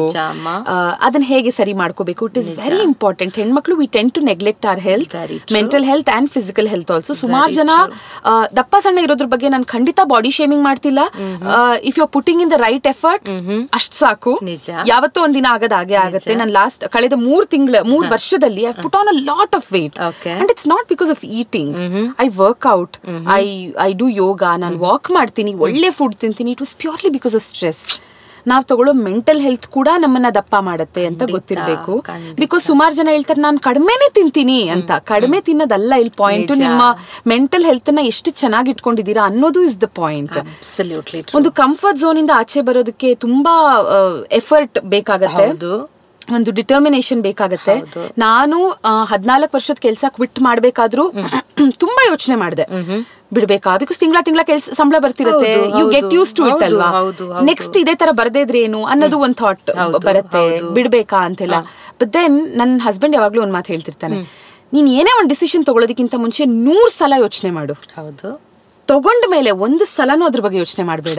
ಅದನ್ನ ಹೇಗೆ ಸರಿ ಮಾಡ್ಕೋಬೇಕು. It is very important. ಹೆಣ್ಮಕ್ಳು we tend to neglect our health, mental health and physical health also. ಸುಮಾರು ಜನ ದಪ್ಪ ಸಣ್ಣ ಇರೋದ್ರ ಬಗ್ಗೆ ನಾನು ಖಂಡಿತ ಬಾಡಿ ಶೇಮಿಂಗ್ ಮಾಡ್ತಿಲ್ಲ. If you are putting in the right effort ಅಷ್ಟ್ ಸಾಕು. ಯಾವತ್ತೋ ಒಂದಿನ ಆಗದ ಹಾಗೆ ಆಗತ್ತೆ. ನಾನು ಲಾಸ್ಟ್ ಕಳೆದ ಮೂರ್ ತಿಂಗಳ ಮೂರ್ ವರ್ಷದಲ್ಲಿ I put on a lot of weight and it's not because of eating. I work out, I I do yoga, ನಾನು ವಾಕ್ ಮಾಡ್ತೀನಿ, ಒಳ್ಳೆ ಫುಡ್ ತಿಂತೀನಿ. It was purely because of stress. ನಾವ್ ತಗೊಳ್ಳೋ ಮೆಂಟಲ್ ಹೆಲ್ತ್ ಕೂಡ ನಮ್ಮನ್ನ ದಪ್ಪ ಮಾಡತ್ತೆ ಅಂತ ಗೊತ್ತಿರ್ಬೇಕು. ಬಿಕಾಸ್ ಸುಮಾರು ಜನ ಹೇಳ್ತಾರೆ ನಾನು ಕಡಿಮೆನೆ ತಿಂತೀನಿ ಅಂತ. ಕಡಿಮೆ ತಿನ್ನೋದಲ್ಲ ಇಲ್ಲಿ ಪಾಯಿಂಟ್. ನಿಮ್ಮ ಮೆಂಟಲ್ ಹೆಲ್ತ್ ನ ಎಷ್ಟು ಚೆನ್ನಾಗಿ ಇಟ್ಕೊಂಡಿದ್ದೀರಾ ಅನ್ನೋದು ಇಸ್ ದ ಪಾಯಿಂಟ್. ಒಂದು ಕಂಫರ್ಟ್ ಝೋನ್ ಇಂದ ಆಚೆ ಬರೋದಕ್ಕೆ ತುಂಬಾ ಎಫರ್ಟ್ ಬೇಕಾಗತ್ತೆ, ಒಂದು ಡಿಟರ್ಮಿನೇಷನ್ ಬೇಕಾಗತ್ತೆ. ನಾನು ಹದಿನಾಲ್ಕು ವರ್ಷದ ಕೆಲಸ ಕ್ವಿಟ್ ಮಾಡ್ಬೇಕಾದ್ರೂ ತುಂಬಾ ಯೋಚನೆ ಮಾಡಿದೆ, ಬಿಡ್ಬೇಕಾ, ಬಿಕಾಸ್ ತಿಂಗಳ ತಿಂಗಳ ಕೆಲ್ಸ ಸಂಬಳ ಬರ್ತಿರತ್ತೆ, you get used to it ಅಲ್ವಾ. ನೆಕ್ಸ್ಟ್ ಇದೇ ತರ ಬರ್ದೇ ಇದ್ರೆ ಏನು ಅನ್ನೋದು ಒಂದ್ ಥಾಟ್ ಬರುತ್ತೆ, ಬಿಡ್ಬೇಕಾ ಅಂತೆಲ್ಲ. ಬಟ್ ದೆನ್ ನನ್ನ ಹಸ್ಬೆಂಡ್ ಯಾವಾಗ್ಲೂ ಒಂದ್ ಮಾತು ಹೇಳ್ತಿರ್ತಾನೆ, ನೀನ್ ಏನೇ ಒಂದ್ ಡಿಸಿಷನ್ ತಗೊಳೋದಕ್ಕಿಂತ ಮುಂಚೆ ನೂರ್ ಸಲ ಯೋಚನೆ ಮಾಡು. ತಗೊಂಡ ಮೇಲೆ ಒಂದು ಸಲನೂ ಅದ್ರ ಬಗ್ಗೆ ಯೋಚನೆ ಮಾಡ್ಬೇಡ.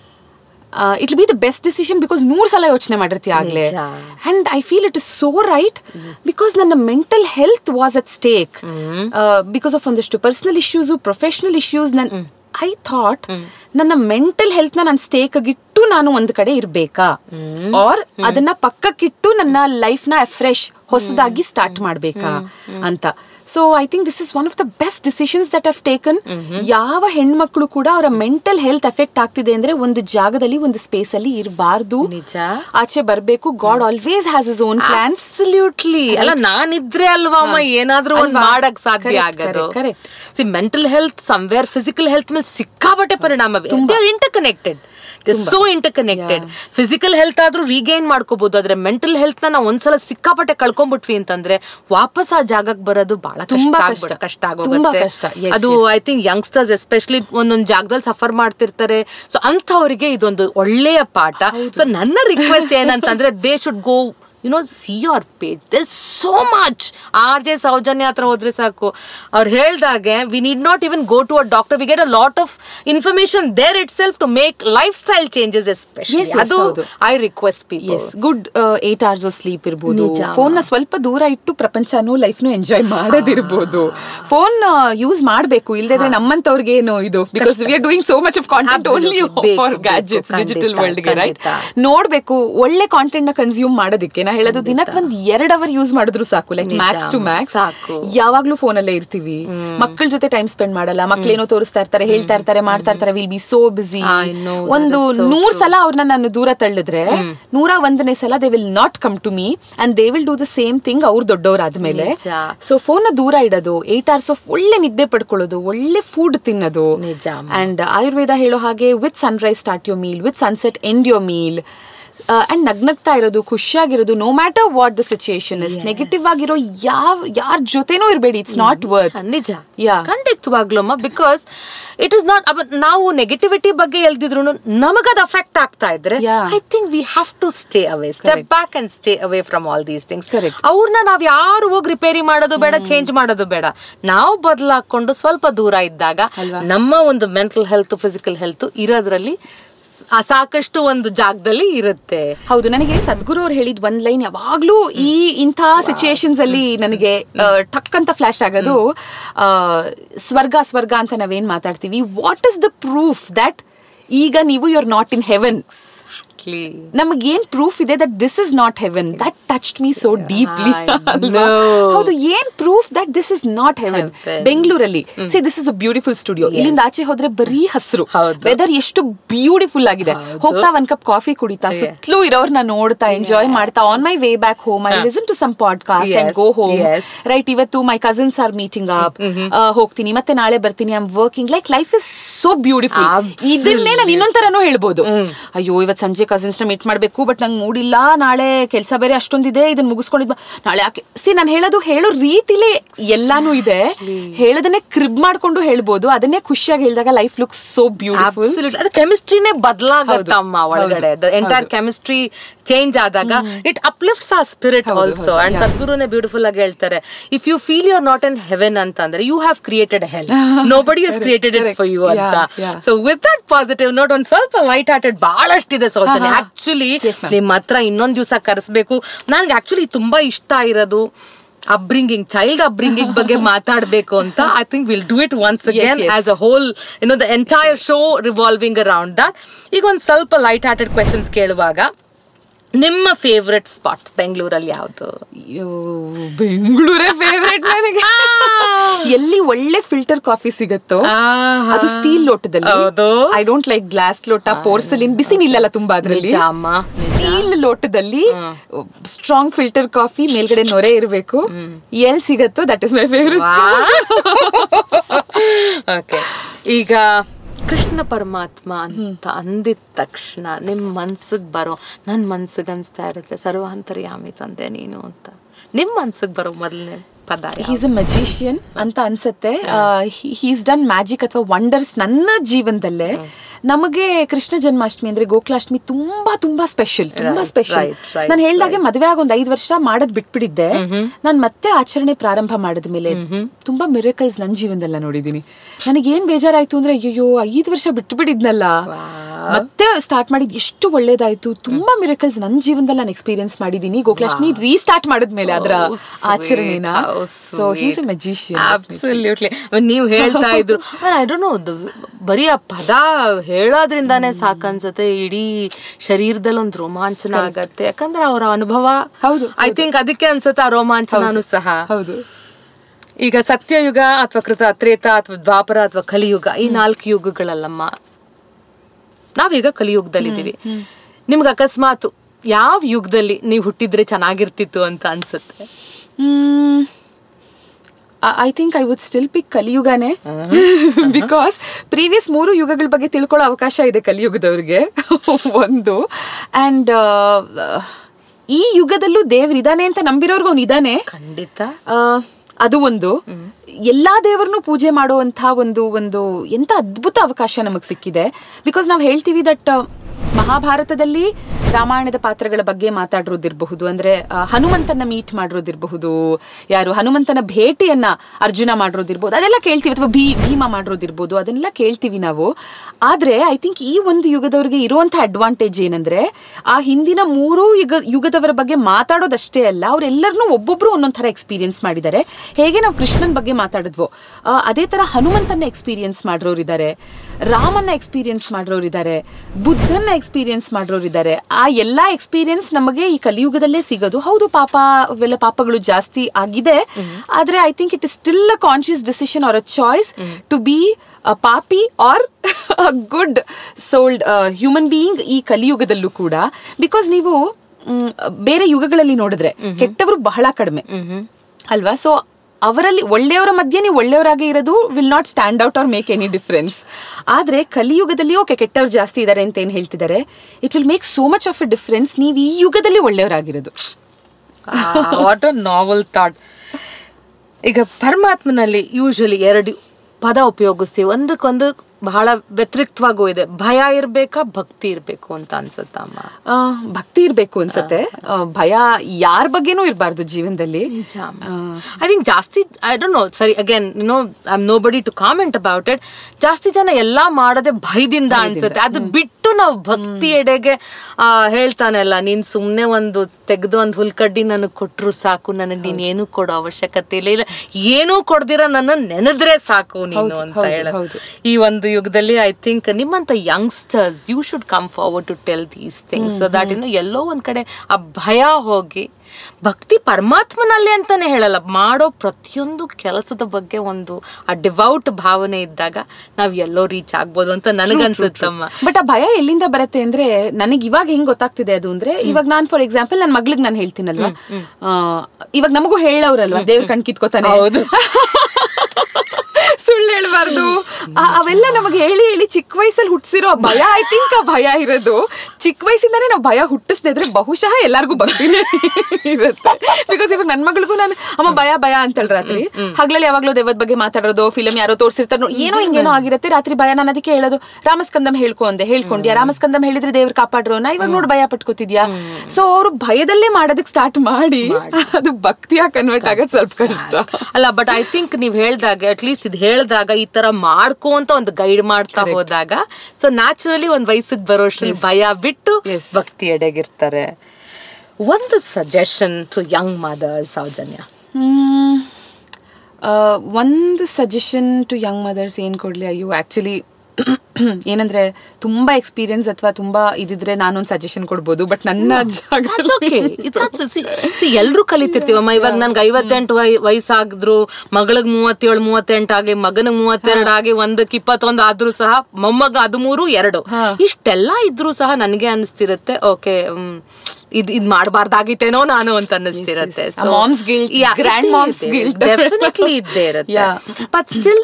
It will be the best decision because ನೂರ್ ಸಲ ಯೋಚನೆ ಮಾಡಿರ್ತೀಯ ಆಗ್ಲೇ. And I feel it is so right because ನನ್ನ mental health was at stake because of ಒಂದಷ್ಟು ಪರ್ಸನಲ್ ಇಶ್ಯೂಸ್, ಪ್ರೊಫೆಷನಲ್ ಇಶ್ಯೂಸ್. ನನ್ ಐ ಥಾಟ್ ನನ್ನ ಮೆಂಟಲ್ ಹೆಲ್ತ್ ನ ನಾನು ಸ್ಟೇಕ್ ಆಗಿಟ್ಟು ನಾನು ಒಂದ್ ಕಡೆ ಇರ್ಬೇಕಾ, ಆರ್ ಅದನ್ನ ಪಕ್ಕಕ್ಕಿಟ್ಟು ನನ್ನ ಲೈಫ್ ನ ಫ್ರೆಶ್ ಹೊಸದಾಗಿ ಸ್ಟಾರ್ಟ್ ಮಾಡ್ಬೇಕಾ ಅಂತ. So I think this is one of the best decisions that have taken. ಯಾವ ಹೆಣ್ಮಕ್ಳು ಕೂಡ ಅವರ ಮೆಂಟಲ್ ಹೆಲ್ತ್ ಎಫೆಕ್ಟ್ ಆಗ್ತಿದೆ ಅಂದ್ರೆ ಒಂದು ಜಾಗದಲ್ಲಿ, ಒಂದು ಸ್ಪೇಸ್ ಅಲ್ಲಿ ಇರಬಾರ್ದು, ಆಚೆ ಬರ್ಬೇಕು. God always has his own plan. Absolutely. ಅಲ್ಲ, ನಾನಿದ್ರೆ ಅಲ್ವಾ ಅಮ್ಮ ಏನಾದ್ರೂ ಒಂದ್ ಮಾಡಕ್ ಸಾಧ್ಯ ಆಗೋದು. Correct. See, mental health somewhere physical health ಮೇಲೆ ಸಿಕ್ಕಾಬಟ್ಟೆ ಪರಿಣಾಮ, interconnected, so interconnected. Physical health ಆದ್ರೂ ರೀಗೈನ್ ಮಾಡ್ಕೋಬಹುದು, ಆದ್ರೆ ಮೆಂಟಲ್ ಹೆಲ್ತ್ ನ ನಾವು ಒಂದ್ಸಲ ಸಿಕ್ಕಾಪಟ್ಟೆ ಕಳ್ಕೊಂಡ್ಬಿಟ್ವಿ ಅಂತಂದ್ರೆ ವಾಪಸ್ ಆ ಜಾಗಕ್ಕೆ ಬರೋದು ಬಹಳ ಕಷ್ಟ ಆಗೋಗುತ್ತೆ. ಅದು ಐ ಥಿಂಕ್ ಯಂಗ್ಸ್ಟರ್ಸ್ ಎಸ್ಪೆಷಲಿ ಒಂದೊಂದ್ ಜಾಗದಲ್ಲಿ ಸಫರ್ ಮಾಡ್ತಿರ್ತಾರೆ. ಸೊ ಅಂಥವ್ರಿಗೆ ಇದೊಂದು ಒಳ್ಳೆಯ ಪಾಠ. ಸೊ ನನ್ನ ರಿಕ್ವೆಸ್ಟ್ ಏನಂತಂದ್ರೆ they should go you know, see your page. There's so much. R J Saujanya hatra hodre saku. Aur heldage we need not even go to a doctor. We get a lot of information there itself to make lifestyle changes especially. Yes, yes, adu I request people. Yes, good uh, eight hours of sleep irbodu. Phone na ಸ್ವಲ್ಪ ದೂರ ಇಟ್ಟು ಪ್ರಪಂಚನೂ life ನು enjoy ಮಾಡೋದಿರ್ಬೋದು. Phone use ಮಾಡಬೇಕು, ಇಲ್ಲದ್ರೆ ನಮ್ಮಂತವ್ರಿಗೆ ಏನು ಇದು, because we are doing so much of content only for gadgets, digital world ಗೆ, ರೈಟ್? ನೋಡ್ಬೇಕು, ಒಳ್ಳೆ ಕಾಂಟೆಂಟ್ ನ ಕನ್ಸ್ಯೂಮ್ ಮಾಡೋದಕ್ಕೆ. ನಾ ಹೇಳೋದು ದಿನಕ್ಕೆ ಒಂದ್ ಎರಡ್ ಅವರ್ ಯೂಸ್ ಮಾಡಿದ್ರು ಸಾಕು, ಲೈಕ್ ಮ್ಯಾಕ್ಸ್ ಟು ಮ್ಯಾಕ್ಸ್. ಯಾವಾಗ್ಲೂ ಫೋನ್ ಅಲ್ಲೇ ಇರ್ತೀವಿ, ಮಕ್ಕಳ ಜೊತೆ ಟೈಮ್ ಸ್ಪೆಂಡ್ ಮಾಡಲ್ಲ. ಮಕ್ಳೇನೋ ತೋರಿಸ್ತಾ ಇರ್ತಾರೆ, ಹೇಳ್ತಾ ಇರ್ತಾರೆ, ಮಾಡ್ತಾ ಇರ್ತಾರೆ, ವಿಲ್ ಬಿ ಸೋ ಬಿಸಿ. ಒಂದು ನೂರ್ ಸಲ ಅವ್ರನ್ನ ನಾನು ದೂರ ತಳ್ಳಿದ್ರೆ ನೂರ ಒಂದನೇ ಸಲ they will not come to me and they will do the same thing ಅವ್ರು ದೊಡ್ಡವರಾದ್ಮೇಲೆ. ಸೊ ಫೋನ್ ನ ದೂರ ಇಡೋದು, ಏಟ್ ಅವರ್ಸ್ ಆಫ್ ಒಳ್ಳೆ ನಿದ್ದೆ ಪಡ್ಕೊಳ್ಳೋದು, ಒಳ್ಳೆ ಫುಡ್ ತಿನ್ನೋದು. ಅಂಡ್ ಆಯುರ್ವೇದ ಹೇಳೋ ಹಾಗೆ with sunrise start your meal, with sunset end your meal. And ನಗ್ನಗ್ತಾ ಇರೋದು, ಖುಷಿಯಾಗಿರೋದು, no matter what the situation is. Negative ಆಗಿರೋ ಯಾವ ಯಾರ ಜೊತೆನೂ ಇರಬೇಡಿ, ಇಟ್ಸ್ ನಾಟ್ ವರ್ತ್. ನಿಜ, ಖಂಡಿತವಾಗ್ಲಮ್ಮ. ಬಿಕಾಸ್ ಇಟ್ ಇಸ್ ನಾಟ್, ನಾವು ನೆಗೆಟಿವಿಟಿ ಬಗ್ಗೆ ಎಲ್ದಿದ್ರು ನಮಗದು ಅಫೆಕ್ಟ್ ಆಗ್ತಾ ಇದ್ರೆ I think we have to stay away, step back and stay away from all these things. ಅವ್ರನ್ನ ನಾವ್ ಯಾರು ಹೋಗಿ ರಿಪೇರಿ ಮಾಡೋದು ಬೇಡ, ಚೇಂಜ್ ಮಾಡೋದು ಬೇಡ. ನಾವು ಬದಲಾಕೊಂಡು ಸ್ವಲ್ಪ ದೂರ ಇದ್ದಾಗ ನಮ್ಮ ಒಂದು ಮೆಂಟಲ್ ಹೆಲ್ತ್, ಫಿಸಿಕಲ್ ಹೆಲ್ತ್ ಇರೋದ್ರಲ್ಲಿ ಸಾಕಷ್ಟು ಒಂದು ಜಾಗದಲ್ಲಿ ಇರುತ್ತೆ. ಹೌದು, ನನಗೆ ಸದ್ಗುರು ಅವ್ರು ಹೇಳಿದ್ ಒಂದ್ ಲೈನ್ ಯಾವಾಗ್ಲೂ ಈ ಇಂಥ ಸಿಚುಯೇಷನ್ಸ್ ಅಲ್ಲಿ ನನಗೆ ಟಕ್ ಅಂತ ಫ್ಲಾಶ್ ಆಗೋದು, ಸ್ವರ್ಗ ಸ್ವರ್ಗ ಅಂತ ನಾವೇನ್ ಮಾತಾಡ್ತೀವಿ, what is the proof that ಈಗ ನೀವು you are not in heaven? ನಮಗೇನ್ ಪ್ರೂಫ್ ಇದೆ that this is not heaven? That touched me so deeply. ಹೌದು, ಏನ್ proof that this is not heaven? ಬೆಂಗಳೂರಲ್ಲಿ see this is a beautiful studio. ಇಲ್ಲಿಂದ ಆಚೆ ಹೋದ್ರೆ ಬರೀ ಹಸಿರು, ವೆದರ್ ಎಷ್ಟು ಬ್ಯೂಟಿಫುಲ್ ಆಗಿದೆ. ಹೋಗ್ತಾ ಒಂದ್ ಕಪ್ ಕಾಫಿ ಕುಡಿತಾ ಸುತ್ತಲೂ ಇರೋರ್ನ ನೋಡ್ತಾ ಎಂಜಾಯ್ ಮಾಡ್ತಾ on my way back home I listen to some podcast and go home. Right, ಇವತ್ತು my cousins are meeting up, ಹೋಗ್ತೀನಿ, ಮತ್ತೆ ನಾಳೆ ಬರ್ತೀನಿ, I am working. Like life is so beautiful. ಇದನ್ನೇ ನಾನು ಇನ್ನೊಂದರನೂ ಹೇಳ್ಬೋದು, ಅಯ್ಯೋ ಇವತ್ತು ಸಂಜೆ ಕಸಿನ್ಸ್ ನ ಮೀಟ್ ಮಾಡ್ಬೇಕು, ಬಟ್ ನಂಗೆ ಮೂಡಿಲ್ಲ, ನಾಳೆ ಕೆಲಸ ಬೇರೆ ಅಷ್ಟೊಂದಿದೆ, ಇದನ್ನ ಮುಗಿಸ್ಕೊಂಡಿದ್ ನಾಳೆ ಯಾಕೆ. ಸಿ ನಾನು ಹೇಳೋದು ಹೇಳೋ ರೀತಿಲೇ ಎಲ್ಲಾನು ಇದೆ, ಹೇಳೋದನ್ನೇ ಕ್ರಿಬ್ ಮಾಡ್ಕೊಂಡು ಹೇಳ್ಬೋದು. ಅದನ್ನೇ ಖುಷಿಯಾಗಿ ಹೇಳಿದಾಗ ಲೈಫ್ ಲುಕ್ಸ್ ಸೋ ಬ್ಯೂಟಿಫುಲ್. ಅದು ಕೆಮಿಸ್ಟ್ರಿನೇ ಬದಲಾಗತ್ತಮ್ಮ ಒಳಗಡೆ. ಎಂಟೈರ್ ಕೆಮಿಸ್ಟ್ರಿ ಚೇಂಜ್ ಆದಾಗ ಇಟ್ ಅಪ್ಲಿಫ್ಟ್ಸ್ ಆ ಸ್ಪಿರಿಟ್ ಆಲ್ಸೋ. ಅಂಡ್ ಸದ್ಗುರುನೇ ಬ್ಯೂಟಿಫುಲ್ ಆಗಿ ಹೇಳ್ತಾರೆ, if you feel you are not in heaven ಅಂತಂದ್ರೆ you have created hell, nobody has created it for you ಅಂತ. So with that positive note ಒಂದ್ ಸ್ವಲ್ಪ light hearted ಬಹಳಷ್ಟಿದೆ ಸೌಜನ್ಯ. ಆಕ್ಚುಲಿ ನಿಮ್ ಹತ್ರ ಇನ್ನೊಂದ್ ದಿವಸ ಕರೆಸ್ಬೇಕು. ನನ್ಗೆ ಆಕ್ಚುಲಿ ತುಂಬಾ ಇಷ್ಟ ಇರೋದು ಅಬ್ರಿಂಗಿಂಗ್, ಚೈಲ್ಡ್ ಅಬ್ರಿಂಗಿಂಗ್ ಬಗ್ಗೆ ಮಾತಾಡ್ಬೇಕು ಅಂತ. I think will do it once again as a whole, you know the entire show revolving around that. ಈಗ ಒಂದ್ ಸ್ವಲ್ಪ ಲೈಟ್ ಹಾರ್ಟೆಡ್ ಕ್ವೆಶನ್ಸ್ ಕೇಳುವಾಗ, ನಿಮ್ಮ ಫೇವ್ರೆಟ್ ಸ್ಪಾಟ್ ಬೆಂಗಳೂರಲ್ಲಿ ಯಾವ್ದು? ಬೆಂಗಳೂರೇ ಫೇವ್ರೆಟ್ ನನಗೆ. ಎಲ್ಲಿ ಒಳ್ಳೆ ಫಿಲ್ಟರ್ ಕಾಫಿ ಸಿಗತ್ತೋ ಅದು ಸ್ಟೀಲ್ ಲೋಟದಲ್ಲಿ. ಐ ಡೋಂಟ್ ಲೈಕ್ ಗ್ಲಾಸ್ ಲೋಟ, ಪೋರ್ಸಲಿನ್, ಬಿಸಿ ನಿಲ್ಲಲ್ಲ ತುಂಬಾ ಅದ್ರಲ್ಲಿ. ಸ್ಟೀಲ್ ಲೋಟದಲ್ಲಿ ಸ್ಟ್ರಾಂಗ್ ಫಿಲ್ಟರ್ ಕಾಫಿ, ಮೇಲ್ಗಡೆ ನೊರೆ ಇರಬೇಕು. ಎಲ್ಲಿ ಸಿಗತ್ತೋ that is my favourite. Okay, ಈಗ ಕೃಷ್ಣ ಪರಮಾತ್ಮ ಅಂತ ಅಂದಿದ ತಕ್ಷಣ ನಿಮ್ ಮನ್ಸಿಗೆ ಬರೋ, ನನ್ ಮನ್ಸಿಗೆ ಅನ್ಸ್ತಾ ಇರುತ್ತೆ ಸರ್ವಾಂತರ್ಯಾಮಿ ತಂದೆ ನೀನು ಅಂತ. ನಿಮ್ ಮನ್ಸಿಗೆ ಬರೋ ಮೊದಲನೇ ಪದ? ಹೀಸ್ ಅ ಮಜಿಷಿಯನ್ ಅಂತ ಅನ್ಸುತ್ತೆ. ಹೀಸ್ ಡನ್ ಮ್ಯಾಜಿಕ್ ಅಥವಾ ವಂಡರ್ಸ್ ನನ್ನ ಜೀವನದಲ್ಲೇ. ನಮಗೆ ಕೃಷ್ಣ ಜನ್ಮಾಷ್ಟಮಿ ಅಂದ್ರೆ ಗೋಕುಲಾಷ್ಟಮಿ ತುಂಬಾ ತುಂಬಾ ಸ್ಪೆಷಲ್, ತುಂಬಾ ಸ್ಪೆಷಲ್. ನಾನು ಹೇಳ್ದಾಗೆ ಮದುವೆ ಆಗ ಒಂದ್ ಐದ್ ವರ್ಷ ಮಾಡದ್ ಬಿಟ್ಬಿಟ್ಟಿದ್ದೆ. ನಾನ್ ಮತ್ತೆ ಆಚರಣೆ ಪ್ರಾರಂಭ ಮಾಡಿದ ಮೇಲೆ ತುಂಬಾ ಮಿರಕಲ್ಸ್ ನನ್ನ ಜೀವನದಲ್ಲ ನೋಡಿದೀನಿ. ನನಗೇನ್ ಬೇಜಾರಾಯ್ತು ಅಂದ್ರೆ, ಅಯ್ಯೋ ಐದ್ ವರ್ಷ ಬಿಟ್ಬಿಟ್ಟಿದ್ನಲ್ಲ, ಮತ್ತೆ ಸ್ಟಾರ್ಟ್ ಮಾಡಿದ್ ಎಷ್ಟು ಒಳ್ಳೇದಾಯ್ತು. ತುಂಬಾ ಮಿರಕಲ್ಸ್ ನನ್ನ ಜೀವನದಲ್ಲಿ ನಾನು ಎಕ್ಸ್ಪೀರಿಯನ್ಸ್ ಮಾಡಿದೀನಿ ಗೋಕುಲಾಷ್ಟಮಿ ರೀಸ್ಟಾರ್ಟ್ ಮಾಡಿದ್ಮೇಲೆ ಅದರ ಆಚರಣೆನ. So he's a magician. Absolutely. ನೀವ್ ಹೇಳ್ತಾ ಇದ್ರು, ಐ ಡೋಂಟ್ ನೋ, ಬರೀ ಆ ಪದ ಹೇಳೋದ್ರಿಂದಾನೇ ಸಾಕನ್ಸತ್ತೆ, ಇಡೀ ಶರೀರದಲ್ಲಿ ಒಂದು ರೋಮಾಂಚನ ಆಗತ್ತೆ. ಯಾಕಂದ್ರೆ ಅವರ ಅನುಭವ, ಐ ಥಿಂಕ್ ಅದಕ್ಕೆ ಅನ್ಸುತ್ತೆ ಆ ರೋಮಾಂಚನೂ ಸಹ. ಹೌದು. ಈಗ ಸತ್ಯಯುಗ ಅಥವಾ ಕೃತ, ತ್ರೇತ ಅಥವಾ ದ್ವಾಪರ ಅಥವಾ ಕಲಿಯುಗ, ಈ ನಾಲ್ಕು ಯುಗಗಳಲ್ಲಮ್ಮ, ನಾವೀಗ ಕಲಿಯುಗದಲ್ಲಿದ್ದೀವಿ. ನಿಮ್ಗೆ ಅಕಸ್ಮಾತ್ ಯಾವ ಯುಗದಲ್ಲಿ ನೀವು ಹುಟ್ಟಿದ್ರೆ ಚೆನ್ನಾಗಿರ್ತಿತ್ತು ಅಂತ ಅನ್ಸುತ್ತೆ? I think I would still pick ಕಲಿಯುಗನೇ. ಬಿಕಾಸ್ ಪ್ರೀವಿಯಸ್ ಮೂರು ಯುಗಗಳ ಬಗ್ಗೆ ತಿಳ್ಕೊಳ್ಳೋ ಅವಕಾಶ ಇದೆ ಕಲಿಯುಗದವ್ರಿಗೆ. ಒಂದು, ಅಂಡ್ ಈ ಯುಗದಲ್ಲೂ ದೇವ್ರಿದಾನೆ ಅಂತ ನಂಬಿರೋರ್ಗು ಅವ್ನು ಇದಾನೆ ಖಂಡಿತ. ಅದು ಒಂದು. ಎಲ್ಲಾ ದೇವರನ್ನು ಪೂಜೆ ಮಾಡುವಂತ ಒಂದು ಒಂದು ಎಂತ ಅದ್ಭುತ ಅವಕಾಶ ನಮಗ್ ಸಿಕ್ಕಿದೆ. ಬಿಕಾಸ್ ನಾವು ಹೇಳ್ತೀವಿ ದಟ್ ಮಹಾಭಾರತದಲ್ಲಿ ರಾಮಾಯಣದ ಪಾತ್ರಗಳ ಬಗ್ಗೆ ಮಾತಾಡಿರೋದಿರಬಹುದು, ಅಂದ್ರೆ ಹನುಮಂತನ ಮೀಟ್ ಮಾಡಿರೋದಿರಬಹುದು, ಯಾರು ಹನುಮಂತನ ಭೇಟಿಯನ್ನ ಅರ್ಜುನ ಮಾಡಿರೋದಿರ್ಬೋದು, ಅದೆಲ್ಲ ಕೇಳ್ತೀವಿ. ಅಥವಾ ಭೀ ಭೀಮ ಮಾಡಿರೋದಿರ್ಬೋದು, ಅದನ್ನೆಲ್ಲ ಕೇಳ್ತೀವಿ ನಾವು. ಆದ್ರೆ ಐ ಥಿಂಕ್ ಈ ಒಂದು ಯುಗದವ್ರಿಗೆ ಇರುವಂತ ಅಡ್ವಾಂಟೇಜ್ ಏನಂದ್ರೆ, ಆ ಹಿಂದಿನ ಮೂರೂ ಯುಗ ಯುಗದವರ ಬಗ್ಗೆ ಮಾತಾಡೋದಷ್ಟೇ ಅಲ್ಲ, ಅವ್ರೆಲ್ಲರನ್ನೂ ಒಬ್ಬೊಬ್ರು ಒಂದೊಂದ್ ತರ ಎಕ್ಸ್ಪೀರಿಯನ್ಸ್ ಮಾಡಿದ್ದಾರೆ. ಹೇಗೆ ನಾವು ಕೃಷ್ಣನ್ ಬಗ್ಗೆ ಮಾತಾಡಿದ್ವೋ ಅದೇ ತರ ಹನುಮಂತನ ಎಕ್ಸ್ಪೀರಿಯನ್ಸ್ ಮಾಡಿರೋರಿದ್ದಾರೆ, ರಾಮನ್ನ ಎಕ್ಸ್ಪೀರಿಯನ್ಸ್ ಮಾಡಿರೋರಿದ್ದಾರೆ, ಬುದ್ಧನ್ನ ಎಕ್ಸ್ಪೀರಿಯನ್ಸ್ ಮಾಡಿರೋರಿದ್ದಾರೆ. ಆ ಎಲ್ಲಾ ಎಕ್ಸ್ಪೀರಿಯನ್ಸ್ ನಮಗೆ ಈ ಕಲಿಯುಗದಲ್ಲೇ ಸಿಗೋದು. ಹೌದು, ಪಾಪ ಅವೆಲ್ಲ ಪಾಪಗಳು ಜಾಸ್ತಿ ಆಗಿದೆ. ಆದ್ರೆ I think it is still a conscious decision or a choice to be a ಪಾಪಿ or a good souled human being ಈ ಕಲಿಯುಗದಲ್ಲೂ ಕೂಡ. ಬಿಕಾಸ್ ನೀವು ಬೇರೆ ಯುಗಗಳಲ್ಲಿ ನೋಡಿದ್ರೆ ಕೆಟ್ಟವರು ಬಹಳ ಕಡಿಮೆ ಅಲ್ವಾ? ಸೊ ಅವರಲ್ಲಿ ಒಳ್ಳೆಯವರ ಮಧ್ಯೆ ನೀವು ಒಳ್ಳೆಯವರಾಗಿ ಇರೋದು will not stand out or make any difference. ಆದ್ರೆ ಕಲಿಯುಗದಲ್ಲಿ ಓಕೆ ಕೆಟ್ಟವ್ರು ಜಾಸ್ತಿ ಇದಾರೆ ಅಂತ ಏನ್ ಹೇಳ್ತಿದ್ದಾರೆ, it will make so much of a difference ನೀವು ಈ ಯುಗದಲ್ಲಿ ಒಳ್ಳೆಯವರಾಗಿರೋದು. What a novel thought. ಈಗ ಪರಮಾತ್ಮನಲ್ಲಿ ಯೂಶಲಿ ಎರಡು ಪದ ಉಪಯೋಗಿಸ್ತೀವಿ, ಒಂದಕ್ಕೊಂದು ಬಹಳ ವ್ಯತಿರಿಕ್ತವಾಗೂ ಇದೆ. ಭಯ ಇರ್ಬೇಕಾ ಭಕ್ತಿ ಇರ್ಬೇಕು ಅಂತ ಅನ್ಸುತ್ತಮ್ಮ? ಭಕ್ತಿ ಇರ್ಬೇಕು ಅನ್ಸುತ್ತೆ, ಭಯ ಯಾರ ಬಗ್ಗೆನೂ ಇರಬಾರ್ದು ಜೀವನದಲ್ಲಿ. ಐ ಥಿಂಕ್ ಜಾಸ್ತಿ ಐ ಡೋಂಟ್ ನೋ, ಸರಿ again no I am nobody to comment about it. ಜಾಸ್ತಿ ಜನ ಎಲ್ಲಾ ಮಾಡದೆ ಭಯದಿಂದ ಅನ್ಸುತ್ತೆ. ಅದು ಬಿಟ್ಟು ನಾವು ಭಕ್ತಿ ಎಡೆಗೆ ಹೇಳ್ತಾನಲ್ಲ, ನೀನ್ ಸುಮ್ನೆ ಒಂದು ತೆಗೆದು ಒಂದು ಹುಲ್ಕಡ್ಡಿ ನನಗ್ ಕೊಟ್ರು ಸಾಕು, ನನಗ್ ನೀನ್ ಏನು ಕೊಡೋ ಅವಶ್ಯಕತೆ ಇಲ್ಲ, ಇಲ್ಲ ಏನೂ ಕೊಡ್ದಿರ ನನ್ನ ನೆನೆದ್ರೆ ಸಾಕು ನೀನು ಅಂತ ಹೇಳ. ಈ ಒಂದು ಯುಗದಲ್ಲಿ ಐ ಥಿಂಕ್ ನಿಮ್ಮಂತ youngsters you should come forward to tell these things so that ಇನ್ನು ಎಲ್ಲೋ ಒಂದ್ ಕಡೆ ಆ ಭಯ ಹೋಗಿ ಭಕ್ತಿ ಪರಮಾತ್ಮನಲ್ಲಿ ಅಂತಾನೆ ಹೇಳಲ್ಲ, ಮಾಡೋ ಪ್ರತಿಯೊಂದು ಕೆಲಸದ ಬಗ್ಗೆ ಒಂದು ಆ ಡಿವೌಟ್ ಭಾವನೆ ಇದ್ದಾಗ ನಾವ್ ಎಲ್ಲೋ ರೀಚ್ ಆಗ್ಬೋದು ಅಂತ ನನಗನ್ಸುತ್ತಮ್ಮ. ಬಟ್ ಆ ಭಯ ಎಲ್ಲಿಂದ ಬರುತ್ತೆ ಅಂದ್ರೆ, ನನಗೆ ಇವಾಗ ಹೆಂಗ್ ಗೊತ್ತಾಗ್ತಿದೆ ಅದು ಅಂದ್ರೆ, ಇವಾಗ ನಾನ್ ಫಾರ್ ಎಕ್ಸಾಂಪಲ್ ನನ್ ಮಗ್ಳಿಗೆ ನಾನು ಹೇಳ್ತೀನಲ್ವಾ, ಇವಾಗ ನಮಗೂ ಹೇಳವ್ರಲ್ವಾ ದೇವ್ರ ಕಣ್ ಕಿತ್ಕೋತಾನೆ, ಹೌದು ಸುಳ್ಳು ಹೇಳ್ಬಾರ್ದು, ಅವೆಲ್ಲ ನಮಗೆ ಹೇಳಿ ಹೇಳಿ ಚಿಕ್ಕ ವಯಸ್ಸಲ್ಲಿ ಹುಟ್ಟಿಸಿರೋ ಭಯ. ಐ ಥಿಂಕ್ ಆ ಭಯ ಇರೋದು ಚಿಕ್ಕ ವಯಸ್ಸಿಂದಾನೇ ನಾವು ಭಯ ಹುಟ್ಟಿಸ್ದೇ ಇದ್ರೆ ಬಹುಶಃ ಎಲ್ಲಾರ್ಗು ಭಕ್ತಿನೇ ಇರುತ್ತೆ. ಬಿಕಾಸ್ ಇವಾಗ ನನ್ ಮಗಳಿಗೂ ನಾನು ಅಮ್ಮ ಭಯ ಭಯ ಅಂತೇಳಿ ರಾತ್ರಿ ಹಗ್ಲಲ್ಲಿ ಯಾವಾಗ್ಲೂ ದೇವದ ಬಗ್ಗೆ ಮಾತಾಡೋದು, ಫಿಲಮ್ ಯಾರೋ ತೋರಿಸಿರ್ತಾರೋ ಏನೋ ಹಿಂಗೇನೋ ಆಗಿರುತ್ತೆ, ರಾತ್ರಿ ಭಯ. ನಾನು ಅದಕ್ಕೆ ಹೇಳೋದು ರಾಮಸ್ಕಂದಂ ಹೇಳ್ಕೊ ಅಂದೆ, ಹೇಳ್ಕೊಂಡ್ಯಾ ರಾಮಸ್ಕಂದಂ ಹೇಳಿದ್ರೆ ದೇವ್ರ ಕಾಪಾಡ್ರೋ, ನಾ ಇವಾಗ ನೋಡಿ ಭಯ ಪಟ್ಕೋತಿದ್ಯಾ. ಸೊ ಅವರು ಭಯದಲ್ಲೇ ಮಾಡೋದಕ್ಕೆ ಸ್ಟಾರ್ಟ್ ಮಾಡಿ ಅದು ಭಕ್ತಿಯಾಗಿ ಕನ್ವರ್ಟ್ ಆಗೋದು ಸ್ವಲ್ಪ ಕಷ್ಟ ಅಲ್ಲ. ಬಟ್ ಐ ಥಿಂಕ್ ನೀವ್ ಹೇಳ್ದಾಗ ಅಟ್ ಲೀಸ್ಟ್ ಇದು ಹೇಳಿದಾಗ ಈ ತರ ಮಾಡ್ಕೋ ಅಂತ ಒಂದು ಗೈಡ್ ಮಾಡ್ತಾ ಹೋದಾಗ ಸೊ ನ್ಯಾಚುರಲಿ ಒಂದ್ ವಯಸ್ಸಿಗೆ ಬರೋಷ್ಟ್ರಲ್ಲಿ ಭಯ ಬಿಟ್ಟು ಭಕ್ತಿ ಎಡೆಗಿರ್ತಾರೆ. ಒಂದು suggestion to young mothers, Soujanya? ಒಂದು ಸಜೆಷನ್ ಟು ಯಂಗ್ ಮದರ್ಸ್ ಏನ್ ಕೊಡ್ಲಿ? ಅಯ್ಯೋ ಆಕ್ಚುಲಿ ಏನಂದ್ರೆ ತುಂಬಾ ಎಕ್ಸ್ಪೀರಿಯನ್ಸ್ ಅಥವಾ ತುಂಬಾ ಇದಿದ್ರೆ ನಾನೊಂದು ಸಜೆಷನ್ ಕೊಡ್ಬೋದು, ಬಟ್ ನನ್ನ ಎಲ್ರು ಕಲಿತಿರ್ತೀವಮ್ಮ. ಇವಾಗ ನನ್ಗೆ ಐವತ್ತೆಂಟು ವಯಸ್ಸಾಗಿದ್ರು, ಮಗಳಿಗೆ ಮೂವತ್ತೇಳು ಮೂವತ್ತೆಂಟು ಆಗಿ, ಮಗನಿಗೆ ಮೂವತ್ತೆರಡು ಆಗಿ, ಒಂದಕ್ಕೆ ಇಪ್ಪತ್ತೊಂದು ಆದ್ರೂ ಸಹ ಮೊಮ್ಮಗ ಹದಿಮೂರು ಎರಡು ಇಷ್ಟೆಲ್ಲಾ ಇದ್ರು ಸಹ ನನಗೆ ಅನಿಸ್ತಿರುತ್ತೆ ಓಕೆ ಇದ್ ಇದ್ ಮಾಡಬಾರ್ದಾಗಿತ್ತೇನೋ ನಾನು ಅಂತ ಅನ್ನಿಸ್ತಿರತ್ತೆ. ಡೆಫಿನೆಟ್ಲಿ ಇದ್ದೇ ಇರುತ್ತೆ. ಬಟ್ ಸ್ಟಿಲ್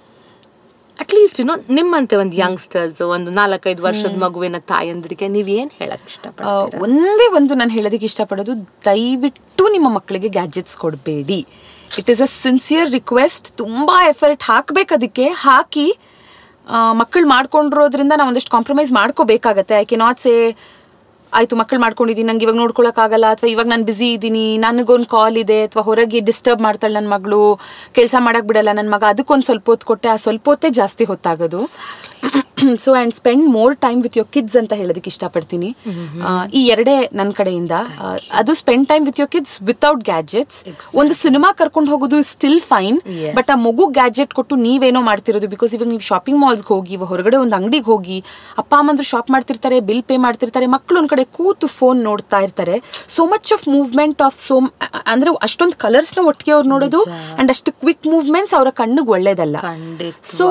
ಅಟ್ ಲೀಸ್ಟ್ ಏನೋ ನಿಮ್ಮಂತೆ ಒಂದು ಯಂಗ್ಸ್ಟರ್ಸ್, ಒಂದು ನಾಲ್ಕೈದು ವರ್ಷದ ಮಗುವಿನ ತಾಯಂದ್ರಿಗೆ ನೀವ್ ಏನ್ ಹೇಳಕ್ ಇಷ್ಟಪಡ್ತೀರಾ? ಒಂದೇ ಒಂದು ನಾನು ಹೇಳೋದಕ್ಕೆ ಇಷ್ಟಪಡೋದು, ದಯವಿಟ್ಟು ನಿಮ್ಮ ಮಕ್ಕಳಿಗೆ ಗ್ಯಾಜೆಟ್ಸ್ ಕೊಡಬೇಡಿ. It is a sincere request. ತುಂಬಾ ಎಫರ್ಟ್ ಹಾಕ್ಬೇಕು, ಅದಕ್ಕೆ ಹಾಕಿ ಮಕ್ಕಳು ಮಾಡ್ಕೊಂಡಿರೋದ್ರಿಂದ ನಾವು ಒಂದಷ್ಟು ಕಾಂಪ್ರಮೈಸ್ ಮಾಡ್ಕೋಬೇಕಾಗತ್ತೆ. ಐ ಕೆ ನಾಟ್ ಸೇ ಆಯ್ತು ಮಕ್ಕಳು ಮಾಡ್ಕೊಂಡಿದ್ದೀನಿ, ನಂಗೆ ಇವಾಗ ನೋಡ್ಕೊಳಕ್ ಆಗಲ್ಲ, ಅಥವಾ ಇವಾಗ ನಾನು ಬಿಸಿ ಇದ್ದೀನಿ, ನನಗೊಂದು ಕಾಲ್ ಇದೆ, ಅಥವಾ ಹೊರಗೆ ಡಿಸ್ಟರ್ಬ್ ಮಾಡ್ತಾಳೆ ನನ್ನ ಮಗಳು, ಕೆಲಸ ಮಾಡಕ್ ಬಿಡಲ್ಲ ನನ್ನ ಮಗ, ಅದಕ್ಕೊಂದು ಸ್ವಲ್ಪ ಹೊತ್ತು ಕೊಟ್ಟೆ, ಆ ಸ್ವಲ್ಪ ಹೊತ್ತೇ ಜಾಸ್ತಿ ಹೊತ್ತಾಗೋದು. So and spend more time with your kids ಅಂತ ಹೇಳೋದಕ್ಕೆ ಇಷ್ಟಪಡ್ತೀನಿ. ಈ ಎರಡೇ ನನ್ನ ಕಡೆಯಿಂದ. ಅದು spend time with your kids without gadgets. ಒಂದು ಸಿನಿಮಾ ಕರ್ಕೊಂಡು ಹೋಗೋದು ಸ್ಟಿಲ್ ಫೈನ್, ಬಟ್ ಆ ಮಗು ಗ್ಯಾಜೆಟ್ ಕೊಟ್ಟು ನೀವೇನೋ ಮಾಡ್ತಿರೋದು. ಬಿಕಾಸ್ ಇವಾಗ ನೀವು ಶಾಪಿಂಗ್ ಮಾಲ್ಸ್ಗೆ ಹೋಗಿ, ಹೊರಗಡೆ ಒಂದು ಅಂಗಡಿಗೆ ಹೋಗಿ, ಅಪ್ಪ ಅಮ್ಮಂದ್ರು ಶಾಪ್ ಮಾಡ್ತಿರ್ತಾರೆ, ಬಿಲ್ ಪೇ ಮಾಡ್ತಿರ್ತಾರೆ, ಮಕ್ಕಳು ಒಂದ್ ಕಡೆ ಕೂತು ಫೋನ್ ನೋಡ್ತಾ ಇರ್ತಾರೆ. So much of movement of so ಅಂದ್ರೆ ಅಷ್ಟೊಂದು ಕಲರ್ಸ್ ನ ಒಟ್ಟಿಗೆ ಅವ್ರು ನೋಡೋದು ಅಂಡ್ ಅಷ್ಟು ಕ್ವಿಕ್ ಮೂವ್ಮೆಂಟ್ಸ್ ಅವರ ಕಣ್ಣಿಗೆ ಒಳ್ಳೇದಲ್ಲ. ಸೊ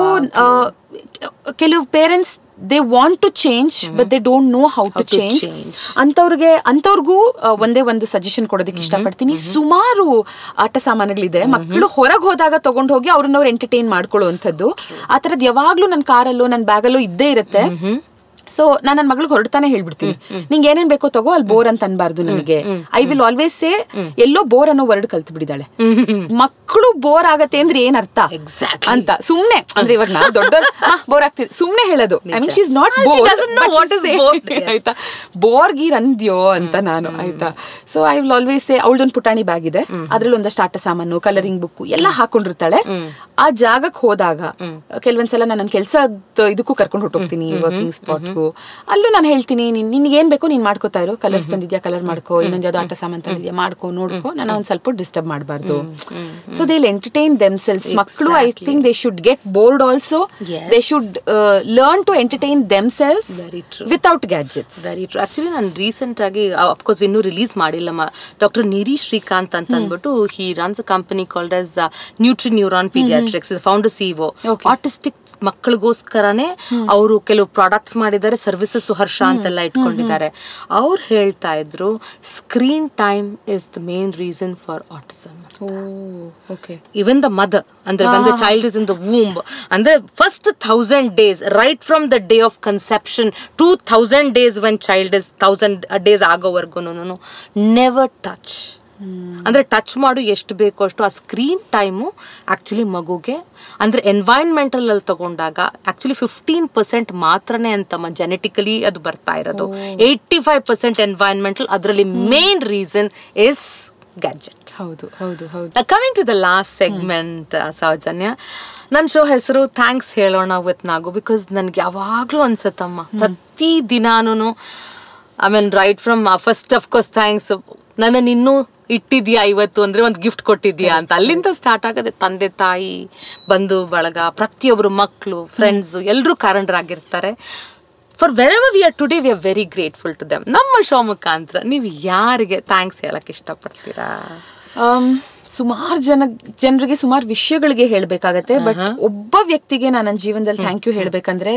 ಕೆಲವು parents they want to change but they don't know how to change. ಅಂತವ್ರಿಗೆ ಅಂತವ್ರಿಗೂ ಒಂದೇ ಒಂದು ಸಜೆಷನ್ ಕೊಡೋದಕ್ಕೆ ಇಷ್ಟಪಡ್ತೀನಿ. ಸುಮಾರು ಆಟ ಸಾಮಾನುಗಳಿದೆ, ಮಕ್ಕಳು ಹೊರಗೆ ಹೋದಾಗ ತಗೊಂಡು ಹೋಗಿ ಅವ್ರನ್ನ ಅವ್ರು ಎಂಟರ್ಟೈನ್ ಮಾಡ್ಕೊಳ್ಳುವಂಥದ್ದು. ಆ ತರದ್ ಯಾವಾಗ್ಲೂ ನನ್ನ ಕಾರಲ್ಲೋ ನನ್ನ ಬ್ಯಾಗಲ್ಲೋ ಇದ್ದೇ ಇರುತ್ತೆ. ಸೊ ನಾನು ನನ್ನ ಮಗಳಿಗೆ ಹೊರಡ್ತಾನೆ ಹೇಳ್ಬಿಡ್ತೀನಿ, ನಿಂಗೆ ಏನೇನ್ ಬೇಕೋ ತಗೋ, ಅಲ್ಲಿ ಬೋರ್ ಅಂತ ಅನ್ಬಾರ್ದು ನನಗೆ. ಐ ವಿಲ್ ಆಲ್ವೇಸ್ ಸೇ ಎಲ್ಲೋ ಬೋರ್ ಅನ್ನೋ ವರ್ಡ್ ಕಲ್ತು ಬಿಡಿದಾಳೆ. ಮಕ್ಕಳು ಬೋರ್ ಆಗತ್ತೆ ಅಂದ್ರೆ ಏನ್ ಅರ್ಥ ಅಂತ ಸುಮ್ನೆ ಅಂದ್ರೆ ಇವಾಗ ನಾ ದೊಡ್ಡ ಬೋರ್ ಆಗ್ತಿದ್ ಸುಮ್ನೆ ಹೇಳೋದು. I mean she is not bore ಆಯ್ತಾ, ಬೋರ್ ಗೀರ್ ಅಂದ್ಯೋ ಅಂತ ನಾನು ಆಯ್ತಾ. So I will always say ಅವಳದೊಂದು ಪುಟಾಣಿ ಬ್ಯಾಗ್ ಇದೆ, ಅದ್ರಲ್ಲಿ ಒಂದಷ್ಟು ಆಟ ಸಾಮಾನು, ಕಲರಿಂಗ್ ಬುಕ್ ಎಲ್ಲ ಹಾಕೊಂಡಿರ್ತಾಳೆ. ಆ ಜಾಗಕ್ಕೆ ಹೋದಾಗ ಕೆಲವೊಂದ್ಸಲ ನಾನು ನನ್ನ ಕೆಲ್ಸದ ಇದಕ್ಕೂ ಕರ್ಕೊಂಡು ಹೊಟ್ಟೋಗ್ತೀನಿ, ವರ್ಕಿಂಗ್ ಸ್ಪಾಟ್ಗೂ. ಅಲ್ಲೂ ನಾನು ಹೇಳ್ತೀನಿ, ನಿನ್ಗೆ ಏನ್ ಬೇಕೋ ನೀನ್ ಮಾಡ್ಕೋತಾ ಇರು, ಕಲರ್ಸ್ ತಂದಿದ್ಯಾ ಕಲರ್ ಮಾಡ್ಕೋ, ಇನ್ನೊಂದ್ ಯಾವ್ದು ಆಟ ಸಾಮಾನ್ ತಂದಿದ್ಯಾ ಮಾಡ್ಕೋ, ನೋಡ್ಕೋ, ನಾನು ಒಂದ್ ಸ್ವಲ್ಪ ಡಿಸ್ಟರ್ಬ್ ಮಾಡಬಾರ್ದು. So they will entertain themselves. ಮಕ್ಕಳು I think they should get bored also. They should learn to entertain themselves without gadgets. Very true. Actually ನಾನು ರೀಸೆಂಟ್ ಆಗಿ ಅಫ್ಕೋರ್ಸ್ ಇನ್ನೂ ರಿಲೀಸ್ ಮಾಡಿಲ್ಲಮ್ಮ, ಡಾಕ್ಟರ್ ನೀರಿ ಶ್ರೀಕಾಂತ್ ಅಂತ ಅಂದ್ಬಿಟ್ಟು he runs a company called as nutri neuron pediatrics, founder CEO. Autistic ಮಕ್ಕಳಿಗೋಸ್ಕರನೇ ಅವರು ಕೆಲವು products ಮಾಡಿದ್ದಾರೆ, ಸರ್ವಿಸಸ್ ಹರ್ಷ ಅಂತೆಲ್ಲ ಇಟ್ಕೊಂಡಿದ್ದಾರೆ. ಅವ್ರು ಹೇಳ್ತಾ ಇದ್ರು screen time is the main reason for autism. Even the mother ಅಂದ್ರೆ when the child is in the womb ಅಂದ್ರೆ first thousand days right from the day of conception to thousand days when child is thousand days ಆಗೋವರೆಗೂ never touch. ಅಂದ್ರೆ touch ಮಾಡು ಎಷ್ಟು ಬೇಕೋ ಅಷ್ಟು. ಆ screen time actually ಮಗುಗೆ ಅಂದ್ರೆ ಎನ್ವೈರನ್ಮೆಂಟಲ್ ಅಲ್ಲಿ ತಗೊಂಡಾಗ ಆಕ್ಚುಲಿ ಫಿಫ್ಟೀನ್ ಪರ್ಸೆಂಟ್ ಮಾತ್ರನೇ ಅಂತಮ್ಮ ಜೆನೆಟಿಕಲಿ ಅದು ಬರ್ತಾ ಇರೋದು. ಏಯ್ಟಿ ಫೈವ್ ಪರ್ಸೆಂಟ್ ಎನ್ವೈರನ್ಮೆಂಟಲ್, ಅದರಲ್ಲಿ ಮೇನ್ ರೀಸನ್ ಇಸ್ ಗ್ಯಾಜೆಟ್. ಹೌದು ಹೌದು ಹೌದು. Coming to the last segment Soujanya, ನನ್ನ ಶೋ ಹೆಸರು ಥ್ಯಾಂಕ್ಸ್ ಹೇಳೋಣ ವಿತ್ ನಾಗು. ಬಿಕಾಸ್ ನನ್ಗೆ ಯಾವಾಗ್ಲೂ ಅನ್ಸತ್ತಮ್ಮ ಪ್ರತಿ ದಿನಾನು I mean right from first of course thanks, ನನ್ನ ಇನ್ನೂ ಇಟ್ಟಿದ್ಯಾ ಇವತ್ತು ಅಂದ್ರೆ ಒಂದು ಗಿಫ್ಟ್ ಕೊಟ್ಟಿದ್ಯಾ ಅಂತ, ಅಲ್ಲಿಂದ ಸ್ಟಾರ್ಟ್ ಆಗದೆ ತಂದೆ ತಾಯಿ ಬಂಧು ಬಳಗ ಪ್ರತಿಯೊಬ್ರು ಮಕ್ಕಳು ಫ್ರೆಂಡ್ಸ್ ಎಲ್ಲರೂ ಕಾರಣರಾಗಿರ್ತಾರೆ. For wherever we are today we are very grateful to them. ನಮ್ಮ ಶೋ ಮುಖಾಂತರ ನೀವು ಯಾರಿಗೆ ಥ್ಯಾಂಕ್ಸ್ ಹೇಳಕ್ ಇಷ್ಟಪಡ್ತೀರಾ? ಸುಮಾರು ಜನ ಜನರಿಗೆ ಸುಮಾರು ವಿಷಯಗಳಿಗೆ ಹೇಳ್ಬೇಕಾಗತ್ತೆ, ಬಟ್ ಒಬ್ಬ ವ್ಯಕ್ತಿಗೆ ನಾನು ನನ್ನ ಜೀವನದಲ್ಲಿ ಥ್ಯಾಂಕ್ ಯು ಹೇಳ್ಬೇಕಂದ್ರೆ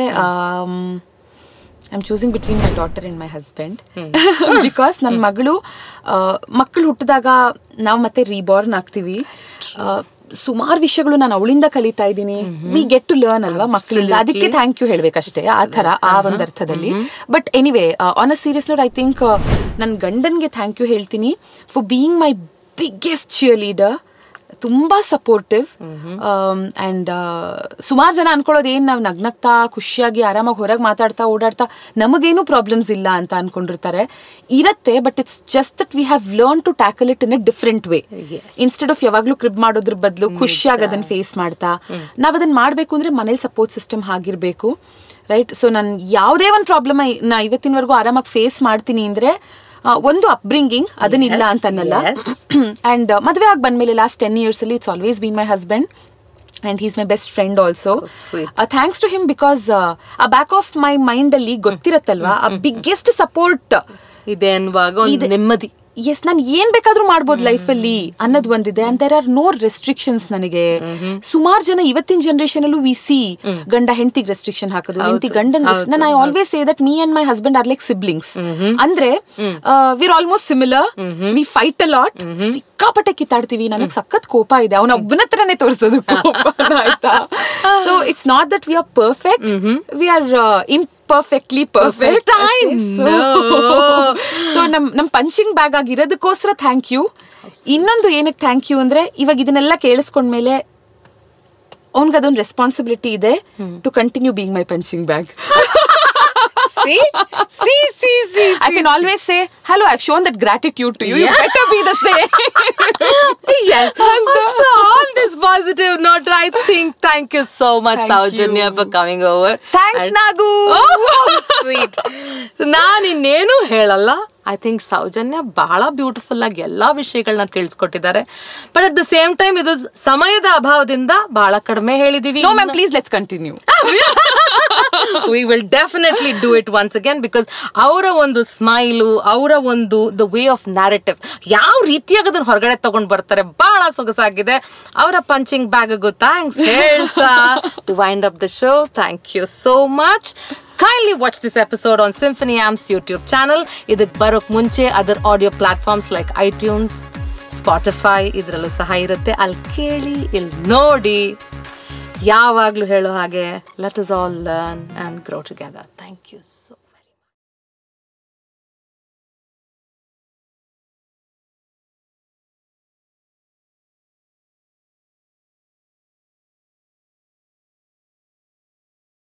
I am choosing between my daughter and my husband. Because ನನ್ನ ಮಗಳು ಮಕ್ಕಳು ಹುಟ್ಟಿದಾಗ ನಾವು ಮತ್ತೆ ರೀಬಾರ್ನ್ ಆಗ್ತೀವಿ. ಸುಮಾರು ವಿಷಯಗಳು ನಾನು ಅವಳಿಂದ ಕಲಿತಾ ಇದ್ದೀನಿ. ವಿ ಗೆಟ್ ಟು ಲರ್ನ್ ಅಲ್ವಾ ಮಕ್ಕಳಿಂದ, ಅದಕ್ಕೆ ಥ್ಯಾಂಕ್ ಯು ಹೇಳ್ಬೇಕಷ್ಟೇ ಆ ತರ ಆ ಒಂದು ಅರ್ಥದಲ್ಲಿ. But anyway on a serious note I think ನನ್ನ ಗಂಡನ್ಗೆ ಥ್ಯಾಂಕ್ ಯು ಹೇಳ್ತೀನಿ for being my biggest cheerleader. ತುಂಬಾ ಸಪೋರ್ಟಿವ್ ಅಂಡ್ ಸುಮಾರು ಜನ ಅನ್ಕೊಳ್ಳೋದು ಏನ್ ನಾವು ನಗ್ನಗ್ತಾ ಖುಷಿಯಾಗಿ ಆರಾಮಾಗಿ ಹೊರಗೆ ಮಾತಾಡ್ತಾ ಓಡಾಡ್ತಾ ನಮಗೇನು ಪ್ರಾಬ್ಲಮ್ಸ್ ಇಲ್ಲ ಅಂತ ಅನ್ಕೊಂಡಿರ್ತಾರೆ. ಇರತ್ತೆ, but it's just that we have learn to tackle it in a different way. Instead of ಯಾವಾಗ್ಲೂ ಕ್ರಿಬ್ ಮಾಡೋದ್ರ ಬದಲು ಖುಷಿಯಾಗಿ ಅದನ್ನ ಫೇಸ್ ಮಾಡ್ತಾ ನಾವ್ ಅದನ್ನ ಮಾಡ್ಬೇಕು ಅಂದ್ರೆ ಮನೇಲಿ ಸಪೋರ್ಟ್ ಸಿಸ್ಟಮ್ ಆಗಿರ್ಬೇಕು, ರೈಟ್? ಸೊ ನಾನು ಯಾವುದೇ ಒಂದು ಪ್ರಾಬ್ಲಮ್ ನಾ ಇವತ್ತಿನವರೆಗೂ ಆರಾಮಾಗಿ ಫೇಸ್ ಮಾಡ್ತೀನಿ ಅಂದ್ರೆ ಒಂದು ಅಪ್ಬ್ರಿಂಗಿಂಗ್ ಅದನ್ನಿಲ್ಲ ಅಂತ ಅನ್ನಲ್ಲ. ಅಂಡ್ ಮದುವೆ ಆಗಿ ಬಂದ್ಮೇಲೆ ಲಾಸ್ಟ್ ಟೆನ್ ಇಯರ್ಸ್ ಅಲ್ಲಿ it's always been my husband and he's my best friend also. Thanks to him because ಆ ಬ್ಯಾಕ್ ಆಫ್ ಮೈ ಮೈಂಡ್ ಅಲ್ಲಿ ಗೊತ್ತಿರತ್ತಲ್ವಾ ಆ ಬಿಗ್ಗೆಸ್ಟ್ ಸಪೋರ್ಟ್ ಇದೆ ಅನ್ನುವಾಗ ಒಂದು ನೆಮ್ಮದಿ. ಎಸ್, ನಾನು ಏನ್ ಬೇಕಾದ್ರೂ ಮಾಡ್ಬೋದು ಲೈಫ್ ಅಲ್ಲಿ ಅನ್ನೋದು ಒಂದಿದೆ. And there are no restrictions ನನಗೆ. ಸುಮಾರು ಜನ ಇವತ್ತಿನ ಜನರೇಷನ್ ಅಲ್ಲೂ ವಿ ಸಿ ಗಂಡ ಹೆಂಡತಿಗೆ ರೆಸ್ಟ್ರಿಕ್ಷನ್ ಹಾಕೋದು, ಹೆಂಡತಿ ಗಂಡನ್. ನಾನು I always say that me and my husband are like siblings. ಅಂದ್ರೆ we are almost similar, we fight a lot, ಸಿಕ್ಕಾಪಟ್ಟೆ ಕಿತ್ತಾಡ್ತೀವಿ. ನನಗೆ ಸಖತ್ ಕೋಪ ಇದೆ, ಅವನ ಒಬ್ಬನ ಹತ್ರನೇ ತೋರಿಸೋದು ಕೋಪ, ಆಯ್ತಾ? So it's not that we are perfect, we are imperfectly perfect. So ನಮ್ ನಮ್ ಪಂಚಿಂಗ್ ಬ್ಯಾಗ್ ಆಗಿರೋದಕ್ಕೋಸ್ಕರ ಥ್ಯಾಂಕ್ ಯು. ಇನ್ನೊಂದು ಏನಕ್ಕೆ ಥ್ಯಾಂಕ್ ಯು ಅಂದ್ರೆ ಇವಾಗ ಇದನ್ನೆಲ್ಲ ಕೇಳಿಸ್ಕೊಂಡ್ಮೇಲೆ ಅವನ್ಗೆ ಅದೊಂದು ರೆಸ್ಪಾನ್ಸಿಬಿಲಿಟಿ ಇದೆ to continue being my punching bag. See? See, see, see, I can see, always see. say, hello, I've shown that gratitude to you. Yeah. You better be the same. Yes. So on this positive note, I think thank you so much, Saujanya, for coming over. Thanks, and Nagu. Oh, sweet. ನಾನು ಇನ್ನೇನು ಹೇಳಲ್ಲ. I think Soujanya ಬಹಳ beautiful ಆಗಿ ಎಲ್ಲಾ ವಿಷಯಗಳನ್ನ ತಿಳಿಸ್ಕೊಟ್ಟಿದ್ದಾರೆ. But at the same time ಇದು ಸಮಯದ ಅಭಾವದಿಂದ ಬಹಳ ಕಡಿಮೆ ಹೇಳಿದೀವಿ. No ma'am, please let's continue. We will definitely do it once again because ಅವರ ಒಂದು ಸ್ಮೈಲು, ಅವರ ಒಂದು ದ ವೇ ಆಫ್ ನ್ಯಾರೇಟಿವ್, ಯಾವ ರೀತಿಯಾಗಿ ಅದನ್ನ ಹೊರಗಡೆ ತಗೊಂಡ್ ಬರ್ತಾರೆ ಬಹಳ ಸೊಗಸಾಗಿದೆ. ಅವರ ಪಂಚಿಂಗ್ ಬ್ಯಾಗ್ಗೂ ಥ್ಯಾಂಕ್ಸ್ ಹೇಳ್ತಾ to wind up the show, thank you so much. Kindly watch this episode on Symphony Amps YouTube channel. ಇದಕ್ಕೆ ಬರೋಕ್ ಮುಂಚೆ other audio platforms like iTunes, Spotify ಇದರಲ್ಲೂ ಸಹ ಇರುತ್ತೆ. ಅಲ್ಲಿ ಕೇಳಿ, ಇಲ್ಲಿ ನೋಡಿ. ಯಾವಾಗ್ಲೂ ಹೇಳೋ ಹಾಗೆ, let us all learn and grow together. Thank you so much.